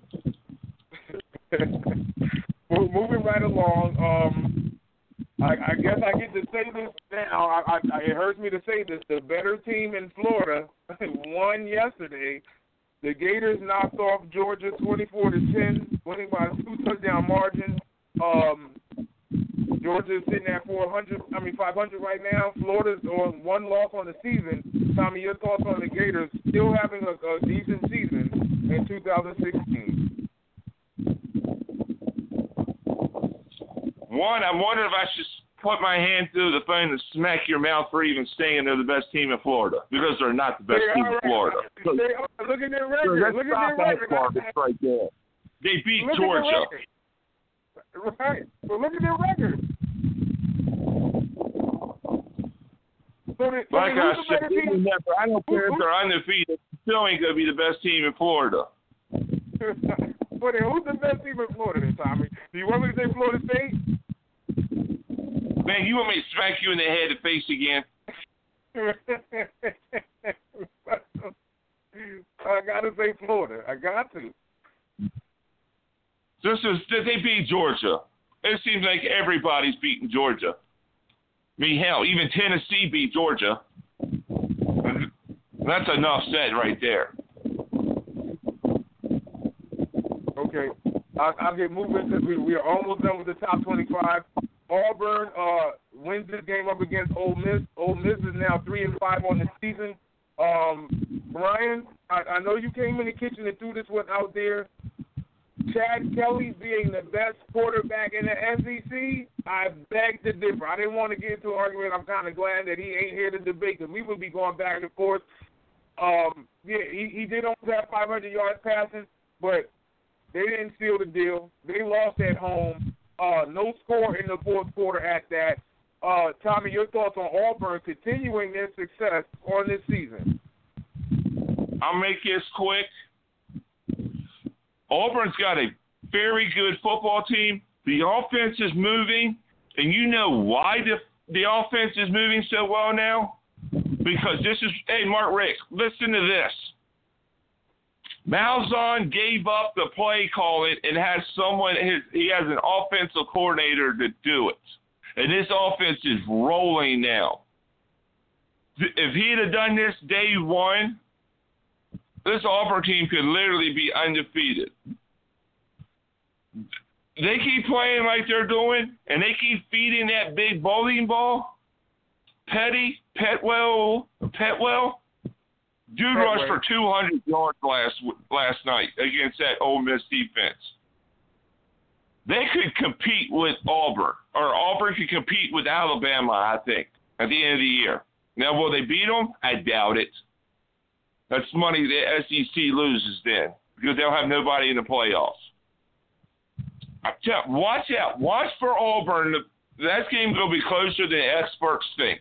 Well, moving right along, I guess I get to say this now. It hurts me to say this. The better team in Florida won yesterday. The Gators knocked off Georgia 24-10, winning by a 2-touchdown margin. Georgia's sitting at 500 right now. Florida's on 1 loss on the season. Tommy, your thoughts on the Gators still having a decent season in 2016? One, I wonder if I should put my hand through the phone and smack your mouth for even saying they're the best team in Florida, because they're not the best team in Florida. Look at their record. Look at their record. Right there. They beat Georgia. Right. Well, look at their record. Like I said, I don't care if they're undefeated. Still ain't going to be the best team in Florida. But who's the best team in Florida then, Tommy? Do you want me to say Florida State? Man, you want me to smack you in the head and face again? I got to say Florida. I got to. They beat Georgia. It seems like everybody's beating Georgia. I mean, hell, even Tennessee beat Georgia. That's enough said right there. Okay, I'll get moving because we are almost done with the top 25. Auburn wins this game up against Ole Miss. Ole Miss is now 3-5 on the season. Brian, I know you came in the kitchen and threw this one out there. Chad Kelly being the best quarterback in the SEC, I beg to differ. I didn't want to get into an argument. I'm kind of glad that he ain't here to debate because we would be going back and forth. He did almost have 500 yards passing, but they didn't seal the deal. They lost at home. No score in the fourth quarter at that. Tommy, your thoughts on Auburn continuing their success on this season? I'll make this quick. Auburn's got a very good football team. The offense is moving, and you know why the offense is moving so well now? Because hey, Mark Rick, listen to this. Malzahn gave up the play calling and has he has an offensive coordinator to do it. And this offense is rolling now. If he'd have done this day one, this Auburn team could literally be undefeated. They keep playing like they're doing, and they keep feeding that big bowling ball. Petwell, dude rushed for 200 yards last night against that Ole Miss defense. They could compete with Auburn, or Auburn could compete with Alabama, I think, at the end of the year. Now, will they beat them? I doubt it. That's money the SEC loses then, because they'll have nobody in the playoffs. Watch out. Watch for Auburn. That game's going to be closer than experts think.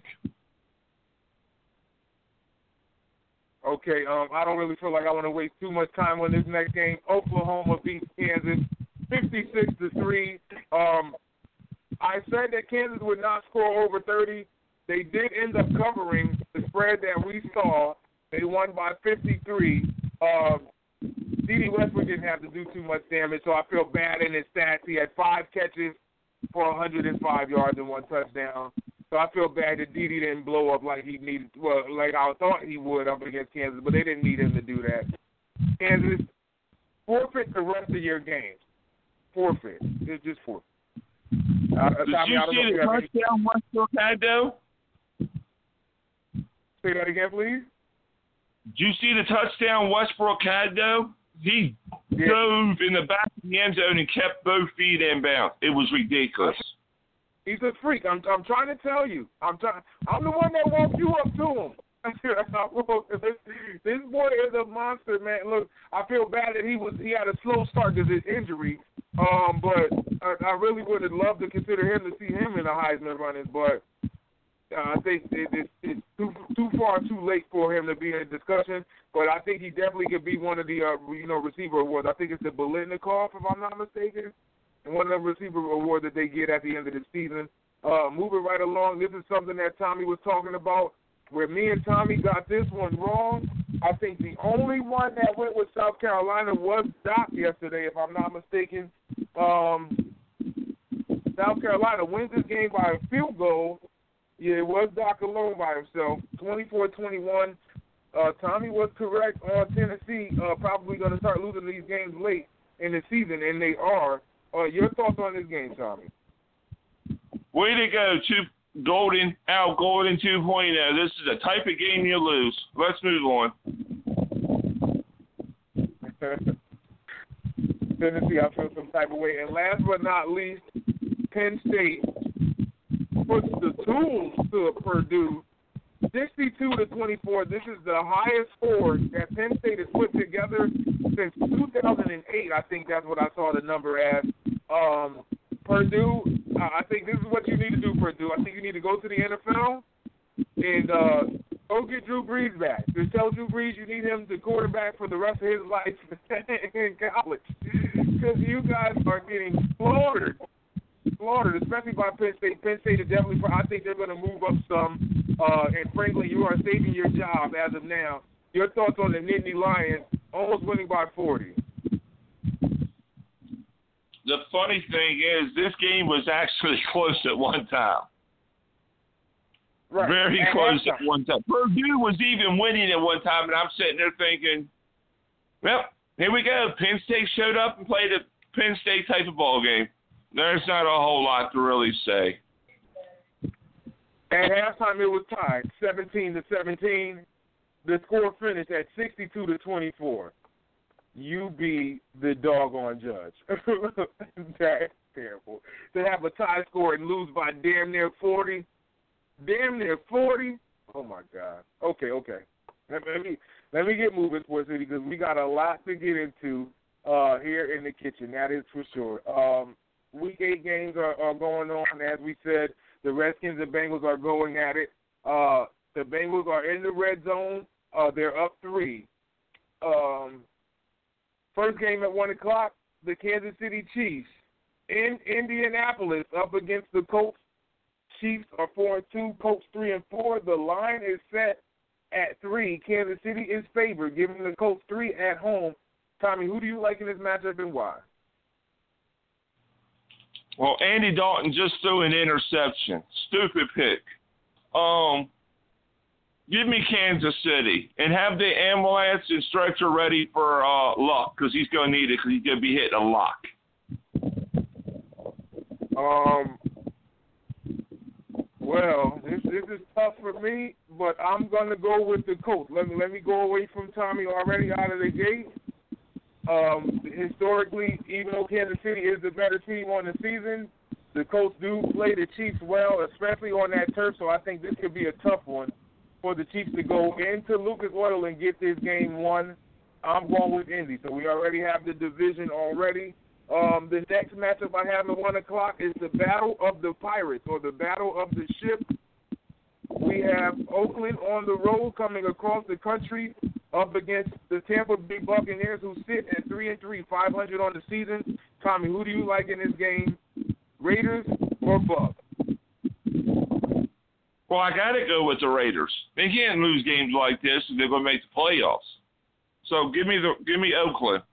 Okay, I don't really feel like I want to waste too much time on this next game. Oklahoma beats Kansas 56-3. I said that Kansas would not score over 30. They did end up covering the spread that we saw. They won by 53. D.D. Westbrook didn't have to do too much damage, so I feel bad in his stats. He had 5 catches for 105 yards and 1 touchdown. So I feel bad that D.D. didn't blow up like he needed, well, like I thought he would up against Kansas, but they didn't need him to do that. Kansas, forfeit the rest of your games. Forfeit. It's just forfeit. Did you see the touchdown Westbrook had, though? Say that again, please. Did you see the touchdown Westbrook had, though? He dove in the back of the end zone and kept both feet in bounds. It was ridiculous. He's a freak. I'm trying to tell you. I'm the one that woke you up to him. This boy is a monster, man. Look, I feel bad that he had a slow start because of his injury. But I really would have loved to consider him to see him in the Heisman running. But I think it's too far too late for him to be in a discussion. But I think he definitely could be one of the receiver awards. I think it's the Biletnikoff, if I'm not mistaken. And one of the receiver awards that they get at the end of the season. Moving right along, this is something that Tommy was talking about, where me and Tommy got this one wrong. I think the only one that went with South Carolina was Doc yesterday, if I'm not mistaken. South Carolina wins this game by a field goal. Yeah, it was Doc alone by himself, 24-21. Tommy was correct on Tennessee, probably going to start losing these games late in the season, and they are. Your thoughts on this game, Tommy? Way to go, Al Golden 2.0. This is the type of game you lose. Let's move on. Tennessee, I feel some type of way. And last but not least, Penn State puts the tools to Purdue, 62-24. This is the highest score that Penn State has put together since 2008. I think that's what I saw the number as. Purdue, I think this is what you need to do, Purdue. I think you need to go to the NFL and go get Drew Brees back. Just tell Drew Brees you need him to quarterback for the rest of his life in college. Because you guys are getting slaughtered, especially by Penn State. Penn State is definitely, I think they're going to move up some. And frankly, you are saving your job as of now. Your thoughts on the Nittany Lions almost winning by 40? The funny thing is, this game was actually close at one time. Right. Very close at one time. Purdue was even winning at one time, and I'm sitting there thinking, well, here we go. Penn State showed up and played a Penn State type of ball game. There's not a whole lot to really say. At halftime, it was tied 17-17. The score finished at 62-24. You be the doggone judge. That's terrible. To have a tie score and lose by damn near 40. Damn near 40? Oh, my God. Okay. Let me get moving, Sports City, because we got a lot to get into here in the kitchen. That is for sure. Week 8 games are going on. As we said, the Redskins and Bengals are going at it. The Bengals are in the red zone. They're up 3. First game at 1 o'clock, the Kansas City Chiefs in Indianapolis up against the Colts. Chiefs are 4-2, Colts 3-4. The line is set at 3. Kansas City is favored, giving the Colts 3 at home. Tommy, who do you like in this matchup and why? Well, Andy Dalton just threw an interception. Stupid pick. Give me Kansas City and have the ambulance and stretcher ready for Luck because he's going to need it because he's going to be hitting a lock. Well, this is tough for me, but I'm going to go with the Colts. Let me go away from Tommy already out of the gate. Historically, even though Kansas City is the better team on the season, the Colts do play the Chiefs well, especially on that turf, so I think this could be a tough one for the Chiefs to go into Lucas Oil and get this game won. I'm going with Indy, so we already have the division already. The next matchup I have at 1 o'clock is the Battle of the Pirates, or the Battle of the Ship. We have Oakland on the road coming across the country up against the Tampa Bay Buccaneers, who sit at 3-3, 500 on the season. Tommy, who do you like in this game, Raiders or Bucs? Well, I got to go with the Raiders. They can't lose games like this if they're going to make the playoffs. So give me Oakland.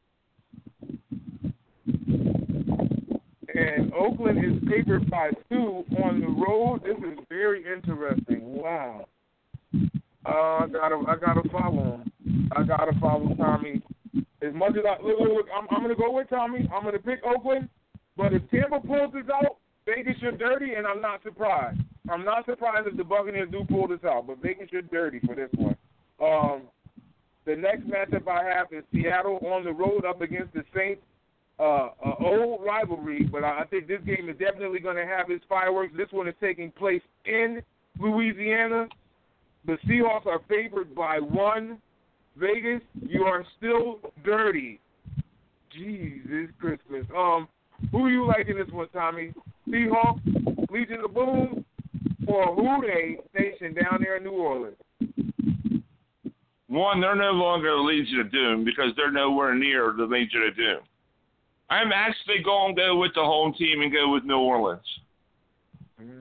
And Oakland is favored by 2 on the road. This is very interesting. Wow. I gotta follow him. I gotta follow Tommy. As much as look, I'm gonna go with Tommy. I'm gonna pick Oakland. But if Tampa pulls this out, Vegas, you're dirty, and I'm not surprised. I'm not surprised if the Buccaneers do pull this out, but Vegas, you're dirty for this one. The next matchup I have is Seattle on the road up against the Saints. An old rivalry, but I think this game is definitely going to have its fireworks. This one is taking place in Louisiana. The Seahawks are favored by 1. Vegas, you are still dirty. Jesus Christmas. Who do you like in this one, Tommy? Seahawks, Legion of Boom, or Houday Nation down there in New Orleans? One, they're no longer the Legion of Doom because they're nowhere near the Legion of Doom. I'm actually going to go with the home team and go with New Orleans. Mm-hmm.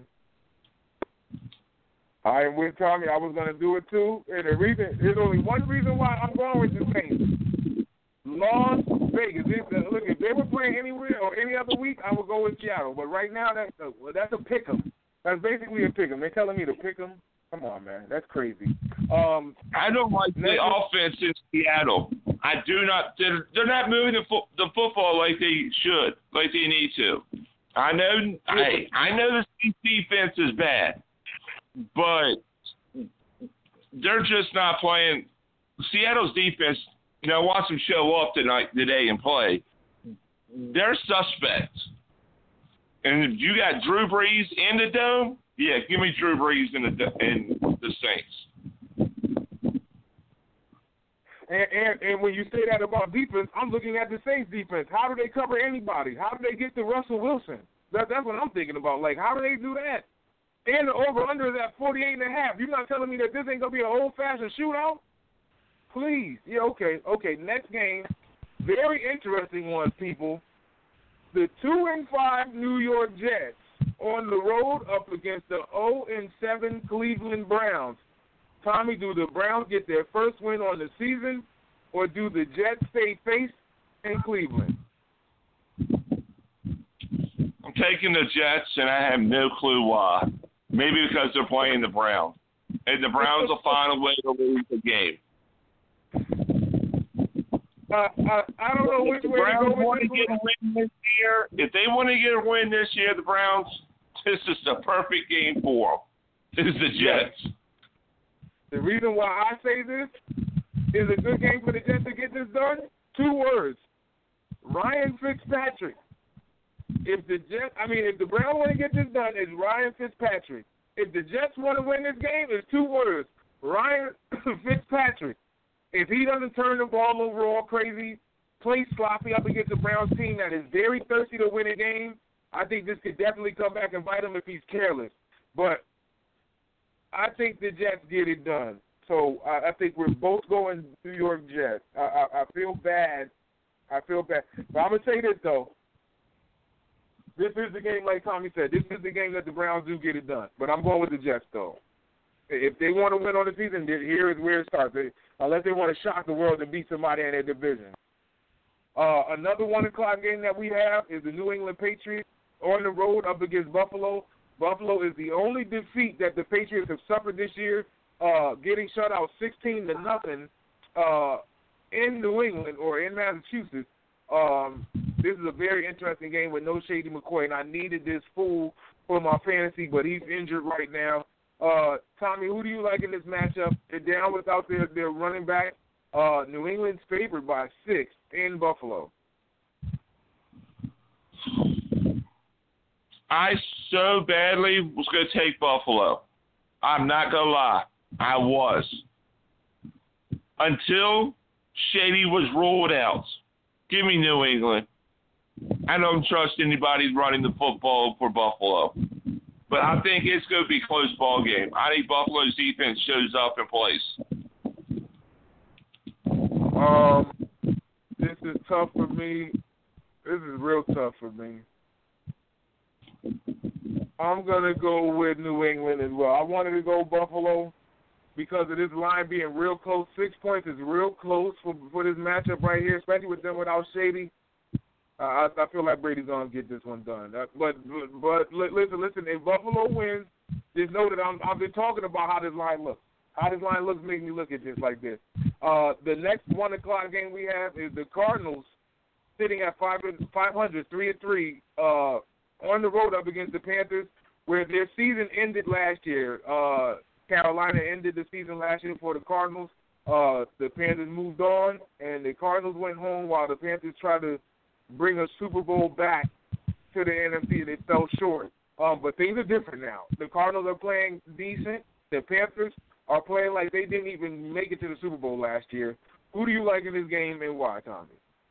I am with Tommy. I was going to do it too. And there's only one reason why I'm going with the Saints. Las Vegas. Look, if they were playing anywhere or any other week, I would go with Seattle. But right now, that's a pick 'em. That's basically a pick 'em. They're telling me to pick 'em. Come on, man. That's crazy. I don't like the offense in Seattle. I do not. They're not moving the football like they should, like they need to. I know. I know the defense is bad, but they're just not playing. Seattle's defense. Watch them show up today and play. They're suspects. And if you got Drew Brees in the dome, yeah, give me Drew Brees in the Saints. And when you say that about defense, I'm looking at the Saints defense. How do they cover anybody? How do they get to Russell Wilson? That's what I'm thinking about. Like, how do they do that? And the over-under is at 48.5. You're not telling me that this ain't going to be an old-fashioned shootout? Please. Yeah, okay. Next game, very interesting one, people. The 2-5 New York Jets on the road up against the 0-7 Cleveland Browns. Tommy, do the Browns get their first win on the season, or do the Jets stay face in Cleveland? I'm taking the Jets, and I have no clue why. Maybe because they're playing the Browns. And the Browns will find a way to lose the game. I don't know which way to go with this. If they want to get a win this year, the Browns, this is the perfect game for them. is the Jets. The reason why I say this is a good game for the Jets to get this done. 2 words: Ryan Fitzpatrick. If the Browns want to get this done, it's Ryan Fitzpatrick. If the Jets want to win this game, it's 2 words: Ryan Fitzpatrick. If he doesn't turn the ball over all crazy, play sloppy up against a Browns team that is very thirsty to win a game, I think this could definitely come back and bite him if he's careless. But I think the Jets get it done. So I think we're both going New York Jets. I feel bad. But I'm going to say this, though. This is the game, like Tommy said, this is the game that the Browns do get it done. But I'm going with the Jets, though. If they want to win on the season, here is where it starts. Unless they want to shock the world and beat somebody in their division. Another 1 o'clock game that we have is the New England Patriots on the road up against Buffalo. Buffalo is the only defeat that the Patriots have suffered this year, getting shut out 16-0 in New England or in Massachusetts. This is a very interesting game with no Shady McCoy, and I needed this fool for my fantasy, but he's injured right now. Tommy, who do you like in this matchup? They're down without their running back. New England's favored by 6 in Buffalo. I so badly was going to take Buffalo. I'm not going to lie. I was. Until Shady was ruled out. Give me New England. I don't trust anybody running the football for Buffalo. But I think it's going to be a close ball game. I think Buffalo's defense shows up in place. This is tough for me. This is real tough for me. I'm going to go with New England as well. I wanted to go Buffalo because of this line being real close. 6 points is real close for this matchup right here, especially with them without Shady. I feel like Brady's going to get this one done. But listen, if Buffalo wins, just know that I've been talking about how this line looks. How this line looks makes me look at this like this. The next 1 o'clock game we have is the Cardinals sitting at 500, 3-3, on the road up against the Panthers, where their season ended last year. Carolina ended the season last year for the Cardinals. The Panthers moved on, and the Cardinals went home while the Panthers tried to bring a Super Bowl back to the NFC, and it fell short. But things are different now. The Cardinals are playing decent. The Panthers are playing like they didn't even make it to the Super Bowl last year. Who do you like in this game and why, Tommy?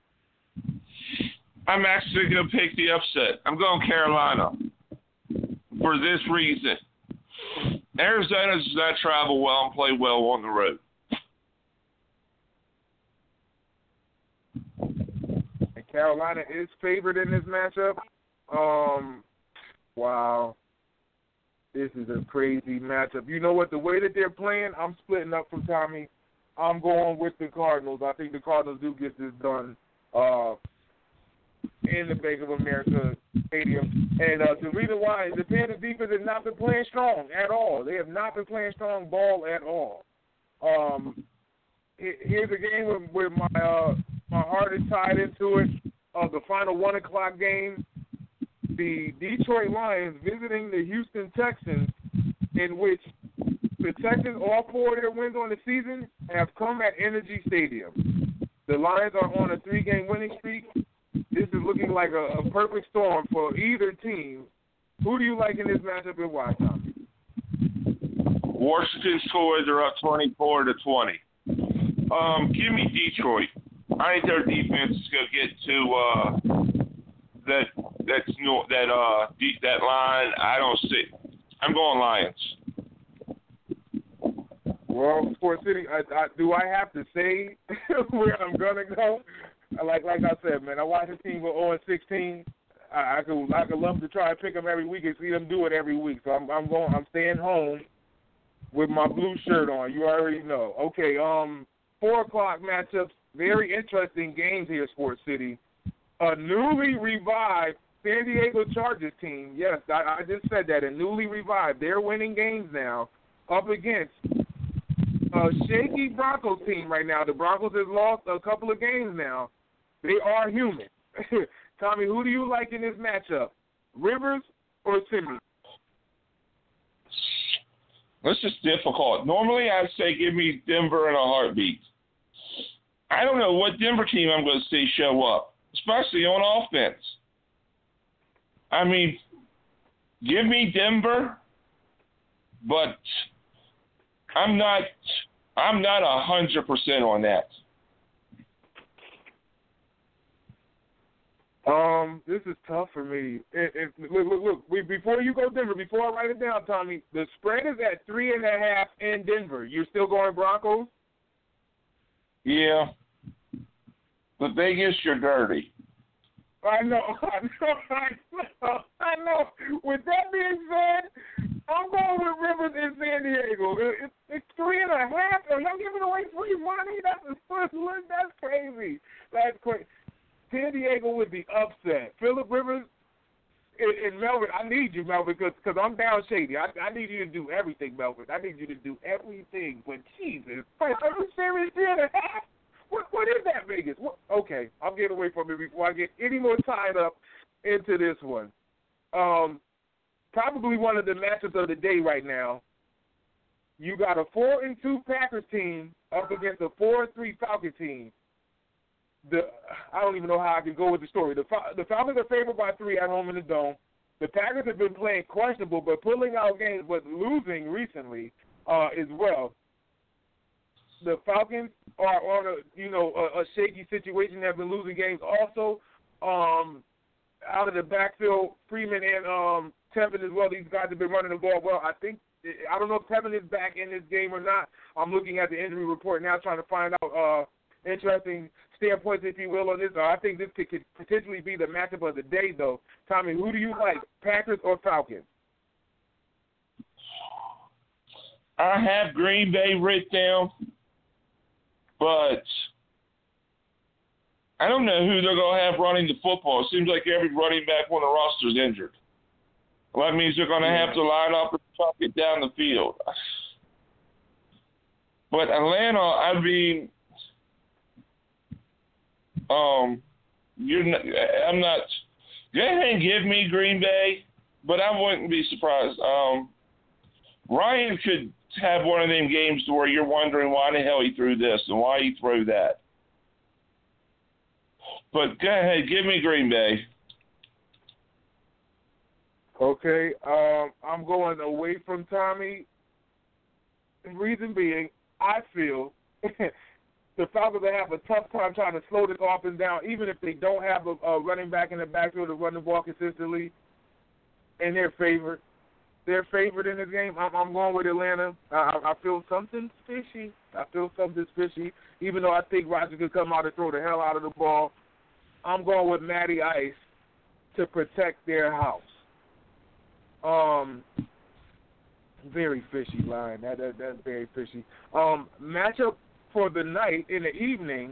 I'm actually going to pick the upset. I'm going Carolina for this reason. Arizona does not travel well and play well on the road. And Carolina is favored in this matchup. Wow. This is a crazy matchup. You know what? The way that they're playing, I'm splitting up from Tommy. I'm going with the Cardinals. I think the Cardinals do get this done in the Bank of America Stadium. And the reason why the Panthers defense has not been playing strong at all. They have not been playing strong ball at all. Here's a game where my heart is tied into it. The final 1 o'clock game, the Detroit Lions visiting the Houston Texans, in which the Texans, all 4 of their wins on the season, have come at Energy Stadium. The Lions are on a 3-game winning streak. This is looking like a perfect storm for either team. Who do you like in this matchup and why, Tommy? Washington's Toys are up 24-20. Give me Detroit. I think their defense is going to get to that line. I don't see. I'm going Lions. Well, Sports City, do I have to say where I'm gonna go? Like I said, man, I watch a team go 0-16. I could love to try and pick them every week and see them do it every week. So I'm staying home with my blue shirt on. You already know. Okay, 4 o'clock matchups. Very interesting games here, Sports City. A newly revived San Diego Chargers team. Yes, I just said that. A newly revived. They're winning games now up against a shaky Broncos team right now. The Broncos have lost a couple of games now. They are human. Tommy, who do you like in this matchup? Rivers or Simmons? This is difficult. Normally I'd say give me Denver in a heartbeat. I don't know what Denver team I'm going to see show up, especially on offense. I mean, give me Denver, but I'm not 100% on that. This is tough for me. Look. Before you go Denver, before I write it down, Tommy, the spread is at 3.5 in Denver. You're still going Broncos? Yeah. The Vegas, you're dirty. I know. With that being said, I'm going with Rivers in San Diego. It's 3.5. Are y'all giving away free money? That's the first one. That's crazy. That's crazy. San Diego with the upset. Phillip Rivers and Melvin, I need you, Melvin, because I'm down shady. I need you to do everything, Melvin. I need you to do everything. But Jesus Christ, are you serious? 3.5? What is that, Vegas? Okay, I'm getting away from it before I get any more tied up into this one. Probably one of the matchups of the day right now. You got a 4-2 Packers team up against a 4-3 Falcons team. I don't even know how I can go with the story. The Falcons are favored by 3 at home in the Dome. The Packers have been playing questionable, but pulling out games, but losing recently as well. The Falcons are on a shaky situation. They've been losing games also. Out of the backfield, Freeman and Tevin as well. These guys have been running the ball well. I don't know if Tevin is back in this game or not. I'm looking at the injury report now, trying to find out interesting standpoints, if you will, on this. I think this could potentially be the matchup of the day, though. Tommy, who do you like, Packers or Falcons? I have Green Bay written down, but I don't know who they're going to have running the football. It seems like every running back on the roster is injured. Well, that means they're going to have to line up and truck it down the field. But Atlanta, I mean, I'm not. Go ahead and give me Green Bay, but I wouldn't be surprised. Ryan could have one of them games to where you're wondering why the hell he threw this and why he threw that. But go ahead, give me Green Bay. Okay, I'm going away from Tommy. Reason being, I feel the Falcons will have a tough time trying to slow this offense down, even if they don't have a running back in the backfield to run the ball consistently, and they're favored. They're favored in this game. I'm going with Atlanta. I feel something fishy. Even though I think Rodgers could come out and throw the hell out of the ball. I'm going with Matty Ice to protect their house. Very fishy line. That's very fishy. Matchup for the night in the evening,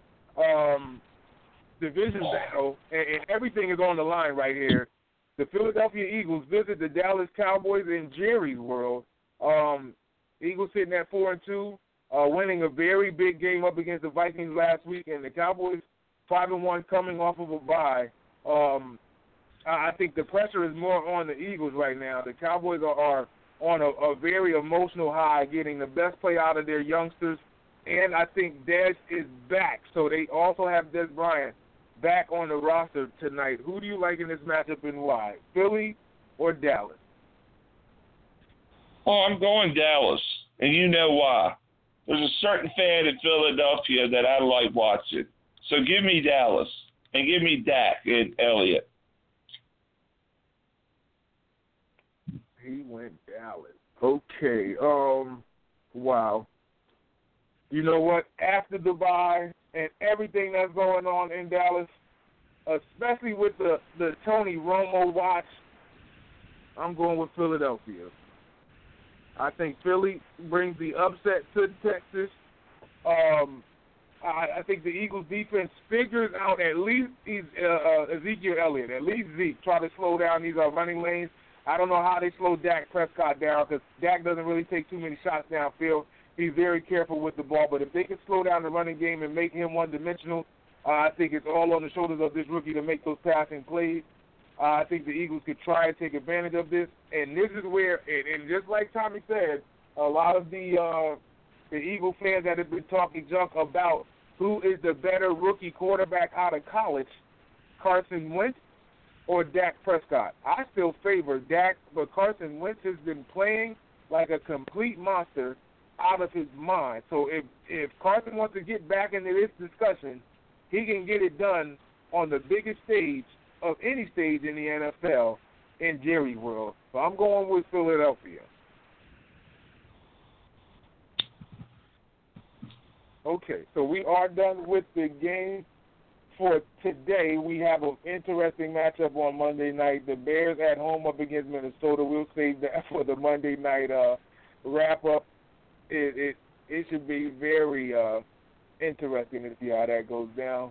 division battle, and everything is on the line right here. The Philadelphia Eagles visit the Dallas Cowboys in Jerry's world. Eagles sitting at 4-2, winning a very big game up against the Vikings last week, and the Cowboys 5-1 coming off of a bye. I think the pressure is more on the Eagles right now. The Cowboys are on a very emotional high, getting the best play out of their youngsters, and I think Dez is back. So they also have Dez Bryant back on the roster tonight. Who do you like in this matchup and why? Philly or Dallas? Oh, I'm going Dallas, and you know why. There's a certain fan in Philadelphia that I like watching. So give me Dallas, and give me Dak and Elliott. He went Dallas. Okay. Wow. You know what? After the bye and everything that's going on in Dallas, especially with the Tony Romo watch, I'm going with Philadelphia. I think Philly brings the upset to Texas. I think the Eagles defense figures out at least Ezekiel Elliott, at least Zeke, try to slow down these running lanes. I don't know how they slow Dak Prescott down because Dak doesn't really take too many shots downfield. He's very careful with the ball. But if they can slow down the running game and make him one-dimensional, I think it's all on the shoulders of this rookie to make those passing plays. I think the Eagles could try and take advantage of this. And this is where, and just like Tommy said, a lot of the Eagle fans that have been talking junk about who is the better rookie quarterback out of college, Carson Wentz or Dak Prescott. I still favor Dak, but Carson Wentz has been playing like a complete monster out of his mind. So if Carson wants to get back into this discussion, he can get it done on the biggest stage of any stage in the NFL in Jerry World. So I'm going with Philadelphia. Okay, so we are done with the game for today. We have an interesting matchup on Monday night. The Bears at home up against Minnesota. We'll save that for the Monday night wrap-up. It should be very interesting to see how that goes down.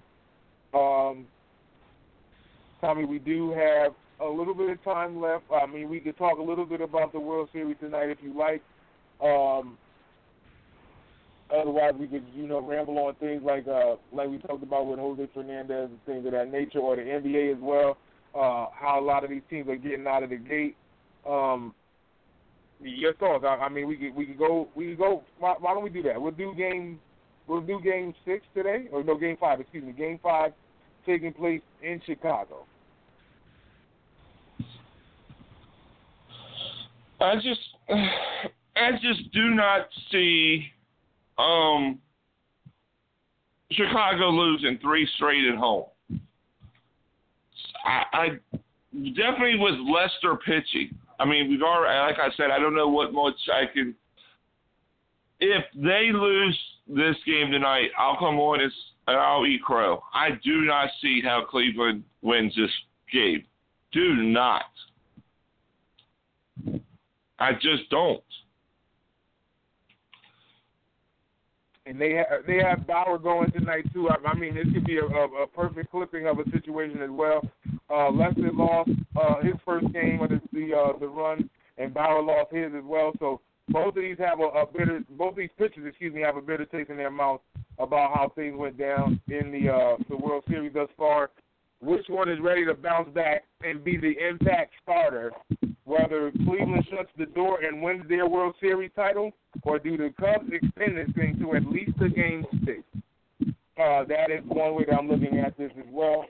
Tommy, we do have a little bit of time left. I mean, we could talk a little bit about the World Series tonight if you like. Otherwise, we could, ramble on things like we talked about with Jose Fernandez and things of that nature, or the NBA as well. How a lot of these teams are getting out of the gate. Your thoughts? I mean, we could go. Why don't we do that? We'll do game 6 today, or no, game 5. Excuse me, game 5 taking place in Chicago. I just do not see Chicago losing 3 straight at home. I definitely with Lester pitching. I mean, we've already, like I said, I don't know what much I can. If they lose this game tonight, I'll come on and I'll eat crow. I do not see how Cleveland wins this game. Do not. I just don't. And they have Bauer going tonight too. I mean, this could be a perfect clipping of a situation as well. Lester lost his first game of the run, and Bauer lost his as well. So both of these have both these pitchers, have a bitter taste in their mouth about how things went down in the World Series thus far. Which one is ready to bounce back and be the impact starter? Whether Cleveland shuts the door and wins their World Series title, or do the Cubs extend this thing to at least a game 6? That is one way that I'm looking at this as well.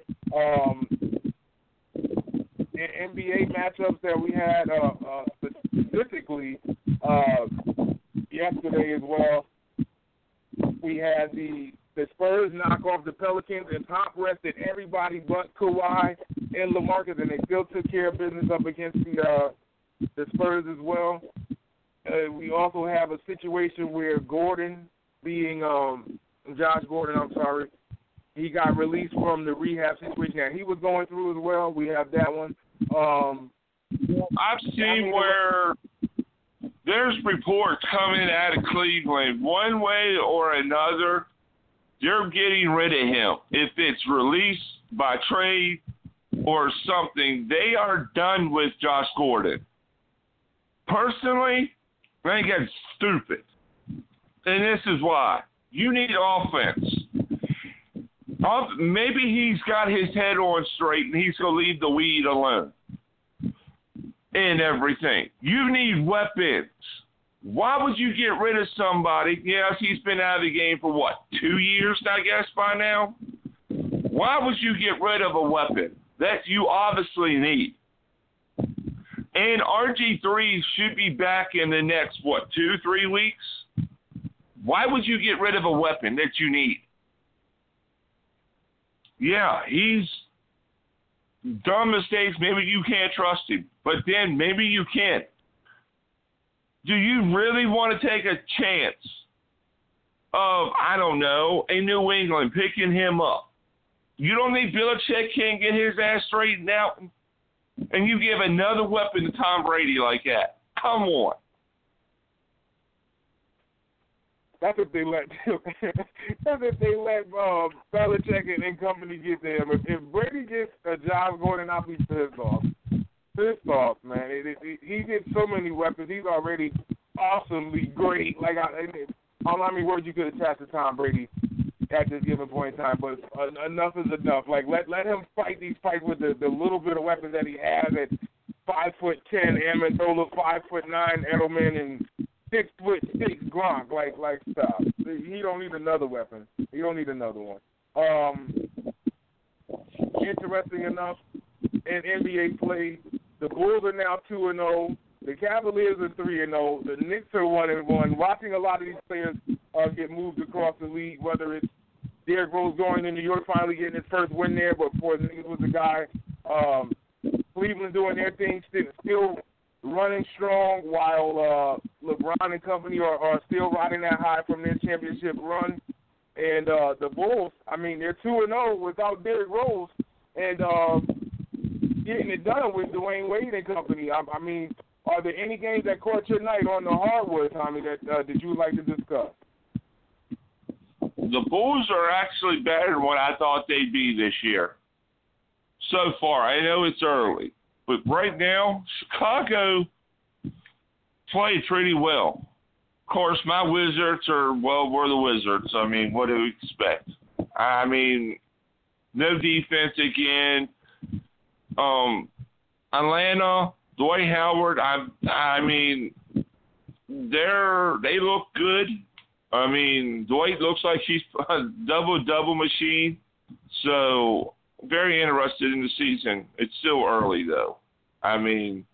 In NBA matchups that we had specifically yesterday as well, we had the Spurs knock off the Pelicans and top rested everybody but Kawhi and LaMarcus, and they still took care of business up against the Spurs as well. We also have a situation where Gordon, being Josh Gordon, he got released from the rehab situation that he was going through as well. We have that one. I've seen where there's reports coming out of Cleveland one way or another. They're getting rid of him. If it's released by trade or something, they are done with Josh Gordon. Personally, I think that's stupid. And this is why. You need offense. Maybe he's got his head on straight and he's going to leave the weed alone and everything. You need weapons. Why would you get rid of somebody? Yes, he's been out of the game for 2 years, I guess, by now? Why would you get rid of a weapon that you obviously need? And RG3 should be back in the next, 2-3 weeks? Why would you get rid of a weapon that you need? Yeah, he's done mistakes. Maybe you can't trust him. But then maybe you can. Do you really want to take a chance of, I don't know, a New England picking him up? You don't think Belichick can get his ass straightened out? And you give another weapon to Tom Brady like that? Come on. That's if they let Belichick and company get to him. If Brady gets a Josh Gordon, I'll be pissed off. Pissed off, man. He gets so many weapons. He's already awesomely great. Like, I don't know how many words you could attach to Tom Brady at this given point in time, but enough is enough. Like, let him fight these fights with the little bit of weapons that he has at 5'10", Amendola, 5'9", Edelman, and 6'6" Gronk. Like stop. He don't need another weapon. He don't need another one. Interesting enough, in NBA play, the Bulls are now 2-0. The Cavaliers are 3-0. The Knicks are 1-1. Watching a lot of these players get moved across the league, whether it's Derrick Rose going to New York, finally getting his first win there, but Porzingis was the guy. Cleveland doing their thing, still running strong, while LeBron and company are still riding that high from their championship run. And the Bulls, I mean, they're 2-0 without Derrick Rose, and getting it done with Dwayne Wade and company. I mean, are there any games that caught your night on the hardwood, Tommy, that you would like to discuss? The Bulls are actually better than what I thought they'd be this year. So far, I know it's early, but right now, Chicago played pretty well. Of course, my Wizards we're the Wizards. I mean, what do we expect? I mean, no defense again. Atlanta, Dwight Howard, I mean, they look good. I mean, Dwight looks like he's a double machine. So, very interested in the season. It's still early, though. I mean,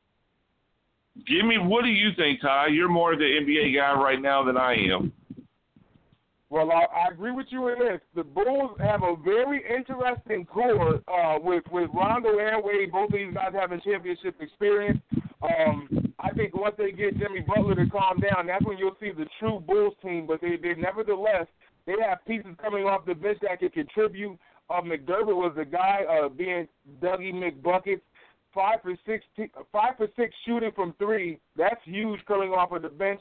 what do you think, Ty? You're more the NBA guy right now than I am. Well, I agree with you in this. The Bulls have a very interesting core with Rondo and Wade, both of these guys having championship experience. I think once they get Jimmy Butler to calm down, that's when you'll see the true Bulls team. But they nevertheless, they have pieces coming off the bench that can contribute. McDermott was the guy being Dougie McBuckets, 5 for 6 shooting from three. That's huge coming off of the bench.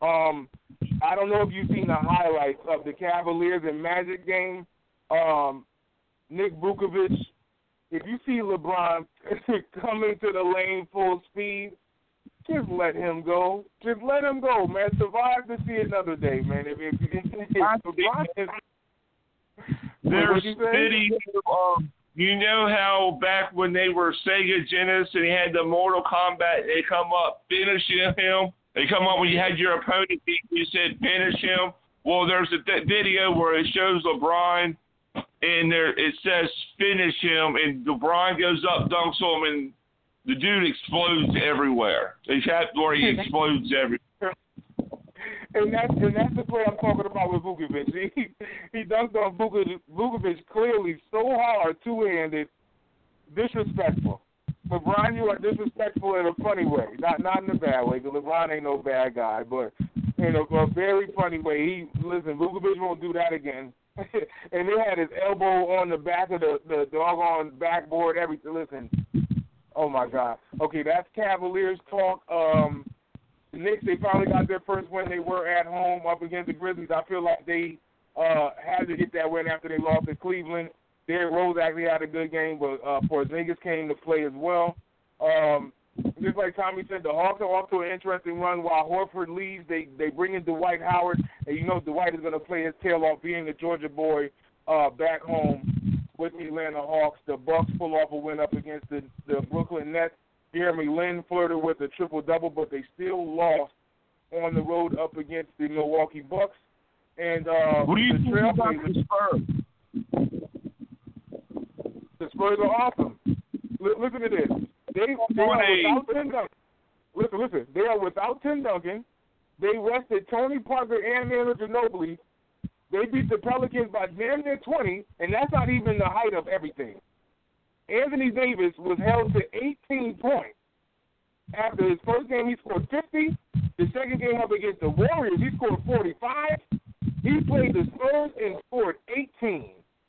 I don't know if you've seen the highlights of the Cavaliers and Magic game. Nick Vukovic, if you see LeBron coming to the lane full speed, just let him go. Just let him go, man. Survive to see another day, man. If LeBron is... There's video. You know how back when they were Sega Genesis and he had the Mortal Kombat, they come up finishing him. They come up when you had your opponent beat, you said finish him. Well, there's a video where it shows LeBron and it says finish him, and LeBron goes up, dunks him, and the dude explodes everywhere. It's where he explodes everywhere. And that's the play I'm talking about with Vukovic. He dunked on Vukovic clearly so hard, two-handed, disrespectful. LeBron, you are disrespectful in a funny way, not in a bad way, because LeBron ain't no bad guy, but in a very funny way. Vukovic won't do that again. And they had his elbow on the back of the doggone backboard, everything. Listen, oh my God. Okay, that's Cavaliers talk. The Knicks, they finally got their first win. They were at home up against the Grizzlies. I feel like they had to get that win after they lost to Cleveland. Derrick Rose actually had a good game, but Porzingis came to play as well. Just like Tommy said, the Hawks are off to an interesting run. While Horford leaves, they bring in Dwight Howard, and you know Dwight is going to play his tail off being a Georgia boy back home with the Atlanta Hawks. The Bucks pull off a win up against the Brooklyn Nets. Jeremy Lin flirted with a triple-double, but they still lost on the road up against the Milwaukee Bucks. And what do you think about the Spurs? The Spurs are awesome. Listen to this. They are without Tim Duncan. Listen. They are without Tim Duncan. They rested Tony Parker and Manu Ginobili. They beat the Pelicans by damn near 20, and that's not even the height of everything. Anthony Davis was held to 18 points. After his first game, he scored 50. The second game up against the Warriors, he scored 45. He played the Spurs and scored 18.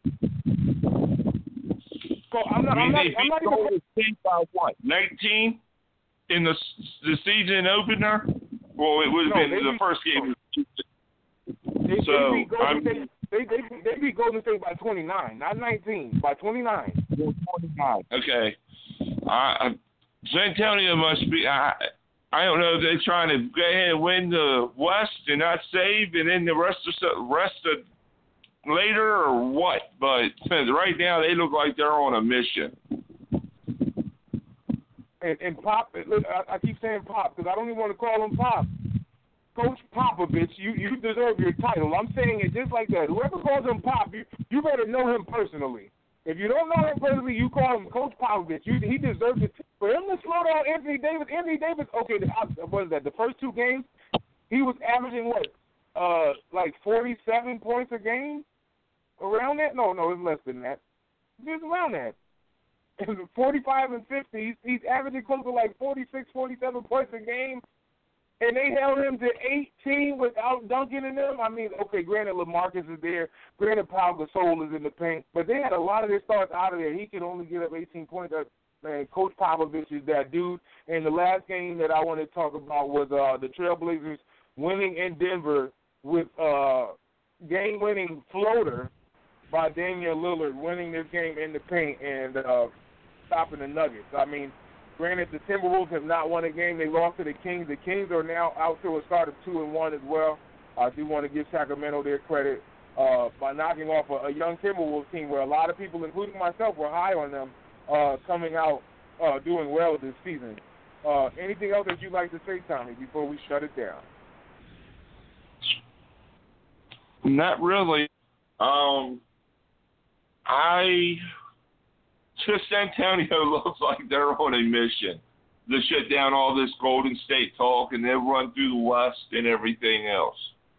So I'm not even by what? 19 in the season opener. Well, it would have been the first game. They beat Golden State by 29, not 19, by 29. 29. Okay. San Antonio must be. I don't know if they're trying to go ahead and win the West and not save, and then the rest of later or what. But right now they look like they're on a mission. And Pop, I keep saying Pop because I don't even want to call him Pop. Coach Popovich, you deserve your title. I'm saying it just like that. Whoever calls him Pop, you better know him personally. If you don't know him personally, you call him Coach Popovich. He deserves it. For him to slow down Anthony Davis, okay, what is that? The first 2 games, he was averaging what? Like 47 points a game? Around that? No, it's less than that. It's around that. 45 and 50, he's averaging close to like 46, 47 points a game. And they held him to 18 without dunking in them. I mean, okay, granted, LaMarcus is there. Granted, Pau Gasol is in the paint. But they had a lot of their starts out of there. He could only get up 18 points. Man, Coach Popovich is that dude. And the last game that I want to talk about was the Trailblazers winning in Denver with game-winning floater by Damian Lillard, winning this game in the paint and stopping the Nuggets. I mean, granted, the Timberwolves have not won a game. They lost to the Kings. The Kings are now out to a start of 2-1 as well. I do want to give Sacramento their credit by knocking off a young Timberwolves team where a lot of people, including myself, were high on them coming out doing well this season. Anything else that you'd like to say, Tommy, before we shut it down? Not really. Just San Antonio looks like they're on a mission to shut down all this Golden State talk and then run through the West and everything else.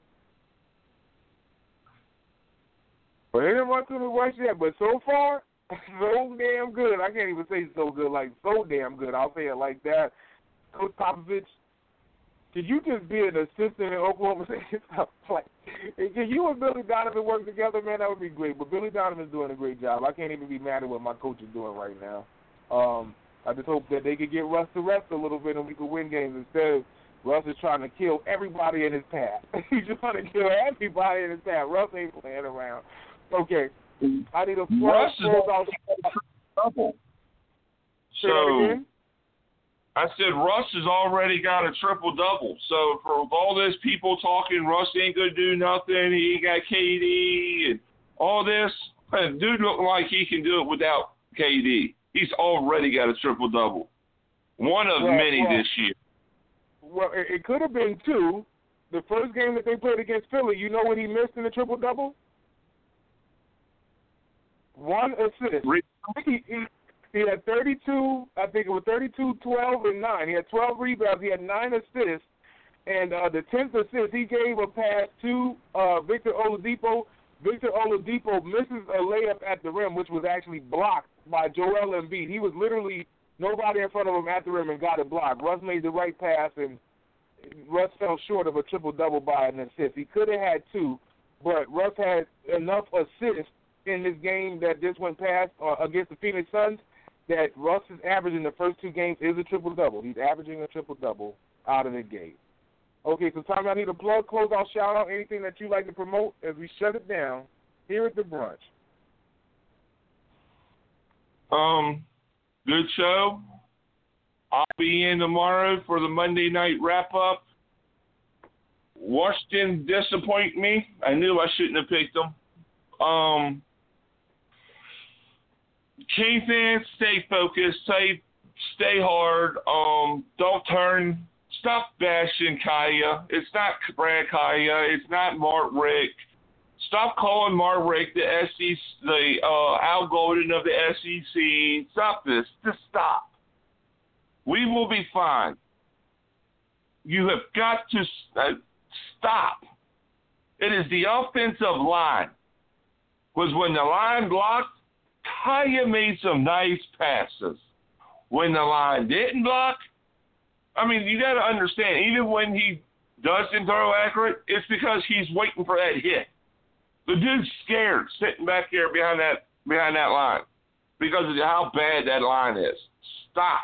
Well, they didn't run through the West yet, but so far, so damn good. I can't even say so good, like so damn good. I'll say it like that. Coach Popovich, could you just be an assistant in Oklahoma City? Like, can you and Billy Donovan work together, man? That would be great. But Billy Donovan's doing a great job. I can't even be mad at what my coach is doing right now. I just hope that they could get Russ to rest a little bit and we could win games instead of Russ is trying to kill everybody in his path. He's trying to kill everybody in his path. Russ ain't playing around. Okay. I need a Russ is double. Say that again? I said Russ has already got a triple-double. So for all those people talking Russ ain't going to do nothing, he got KD and all this, dude look like he can do it without KD. He's already got a triple-double. One of many this year. Well, it could have been 2. The first game that they played against Philly, you know what he missed in the triple-double? 1 assist. He had 32, I think it was 32, 12, and 9. He had 12 rebounds. He had 9 assists. And the 10th assist, he gave a pass to Victor Oladipo. Victor Oladipo misses a layup at the rim, which was actually blocked by Joel Embiid. He was literally nobody in front of him at the rim and got it blocked. Russ made the right pass, and Russ fell short of a triple-double by an assist. He could have had 2, but Russ had enough assists in this game that just went past against the Phoenix Suns that Russ's average in the first 2 games is a triple-double. He's averaging a triple-double out of the gate. Okay, so Tommy, I need a plug, close-out, shout-out, anything that you'd like to promote as we shut it down here at the brunch. Good show. I'll be in tomorrow for the Monday night wrap-up. Washington disappoint me. I knew I shouldn't have picked them. King fans, stay focused, stay hard. Don't turn. Stop bashing Kaya. It's not Brad Kaya. It's not Mark Richt. Stop calling Mark Richt the SEC, the Al Golden of the SEC. Stop this. Just stop. We will be fine. You have got to stop. It is the offensive line. Was when the line blocked, Kaya made some nice passes. When the line didn't block, I mean, you got to understand, even when he doesn't throw accurate, it's because he's waiting for that hit. The dude's scared sitting back here behind that line because of how bad that line is. Stop.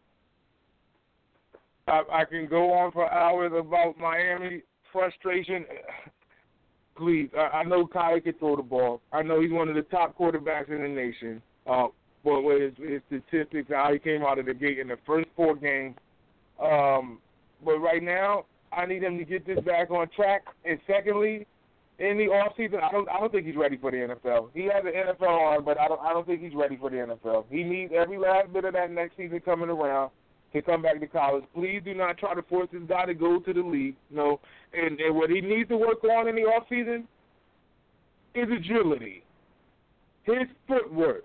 I can go on for hours about Miami frustration. Please, I know Kaya can throw the ball. I know he's one of the top quarterbacks in the nation. But with his statistics, how he came out of the gate in the first 4 games. But right now, I need him to get this back on track. And secondly, in the offseason, I don't think he's ready for the NFL. He has an NFL arm, but I don't think he's ready for the NFL. He needs every last bit of that next season coming around to come back to college. Please do not try to force this guy to go to the league. No. And what he needs to work on in the offseason is agility, his footwork.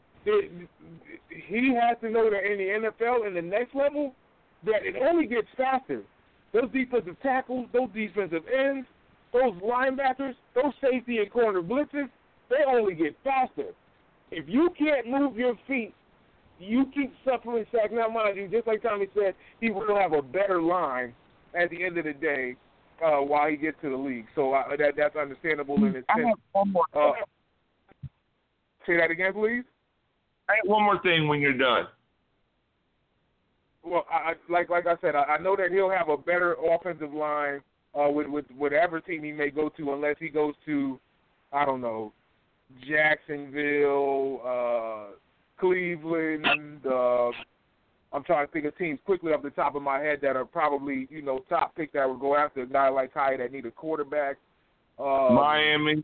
He has to know that in the NFL, in the next level, that it only gets faster. Those defensive tackles, those defensive ends, those linebackers, those safety and corner blitzes, they only get faster. If you can't move your feet, you keep suffering sacks. Now, mind you, just like Tommy said, he will have a better line at the end of the day while he gets to the league. So that's understandable in its sense. I have one more thing. Say that again, please. I have one more thing when you're done. Well, like I said, I know that he'll have a better offensive line with whatever team he may go to, unless he goes to, I don't know, Jacksonville, Cleveland. I'm trying to think of teams quickly off the top of my head that are probably, top pick that would go after a guy like Kai that need a quarterback. Miami.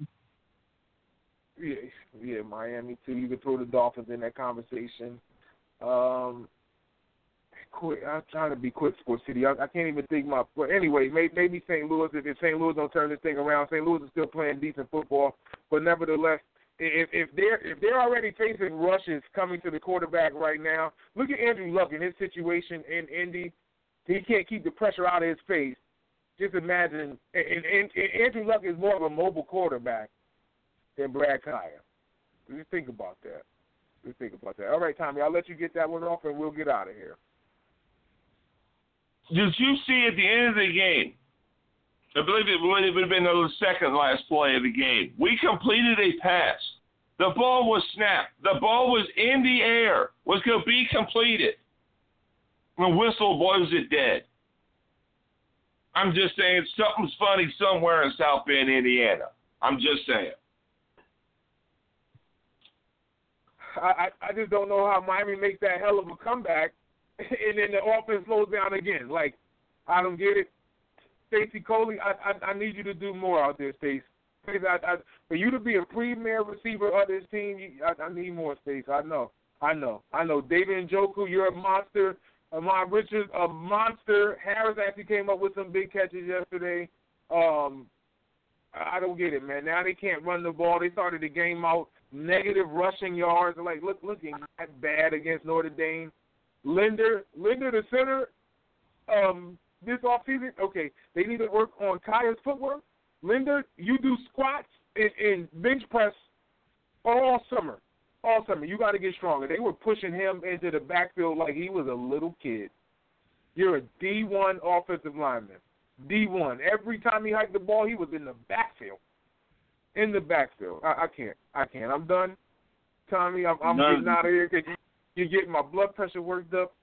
Yeah, Miami too. You could throw the Dolphins in that conversation. I'm trying to be quick, Sports City. I can't even think but anyway, maybe St. Louis. If St. Louis don't turn this thing around, St. Louis is still playing decent football. But nevertheless, if they're already facing rushes coming to the quarterback right now, look at Andrew Luck in his situation in Indy. He can't keep the pressure out of his face. Just imagine, and Andrew Luck is more of a mobile quarterback than Brad Kaya. Just think about that. All right, Tommy, I'll let you get that one off, and we'll get out of here. Did you see at the end of the game, I believe it would have been the second last play of the game, we completed a pass. The ball was snapped. The ball was in the air, was going to be completed. The whistle blows it dead. I'm just saying something's funny somewhere in South Bend, Indiana. I'm just saying. I just don't know how Miami makes that hell of a comeback, and then the offense slows down again. Like, I don't get it. Stacey Coley, I need you to do more out there, Stacey. For you to be a premier receiver of this team, I need more, Stacey. I know. David Njoku, you're a monster. Ahmad Richards, a monster. Harris actually came up with some big catches yesterday. I don't get it, man. Now they can't run the ball. They started the game out negative rushing yards. Like, looking that bad against Notre Dame. Linder the center, this offseason, okay, they need to work on Kaya's footwork. Linder, you do squats and bench press all summer. You got to get stronger. They were pushing him into the backfield like he was a little kid. You're a D1 offensive lineman. D1. Every time he hiked the ball, he was in the backfield. I can't. I'm done. Tommy, I'm getting out of here because you're getting my blood pressure worked up.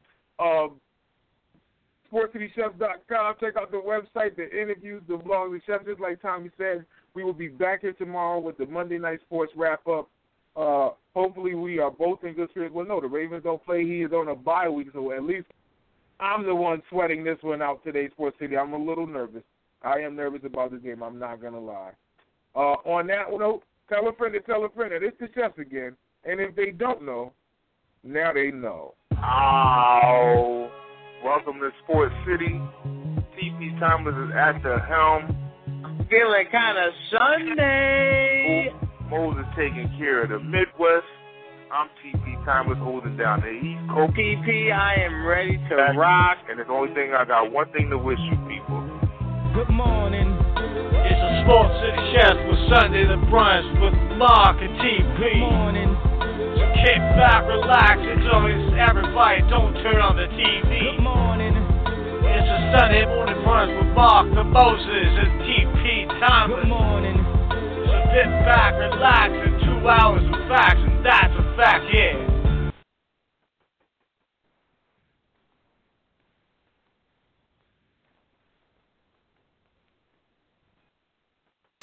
SportsCityChefs.com. Check out the website, the interviews, the vlogs, the chefs. Just like Tommy said, we will be back here tomorrow with the Monday Night Sports wrap-up. Hopefully we are both in good spirits. Well, no, the Ravens don't play. He is on a bye week, so at least I'm the one sweating this one out today, Sports City. I'm a little nervous. I am nervous about this game. I'm not going to lie. On that note, tell a friend that it's the chefs again. And if they don't know, now they know. Oh, welcome to Sports City. TP Timeless is at the helm. Feeling kind of Sunday. Moses taking care of the Midwest. I'm TP Timeless holding down the East Coast. TP, I am ready to rock. And the only thing, I got one thing to wish you people. Good morning. It's a Sports City Chef with Sunday the Brunch with Mark and TP. Good morning. So kick back, relax, enjoy this. Everybody, don't turn on the TV. Good morning. It's a Sunday morning brunch with Mark, the Moses, and TP Timeless. Good morning. So sit back, relax, in 2 hours of facts, and that's a fact, yeah.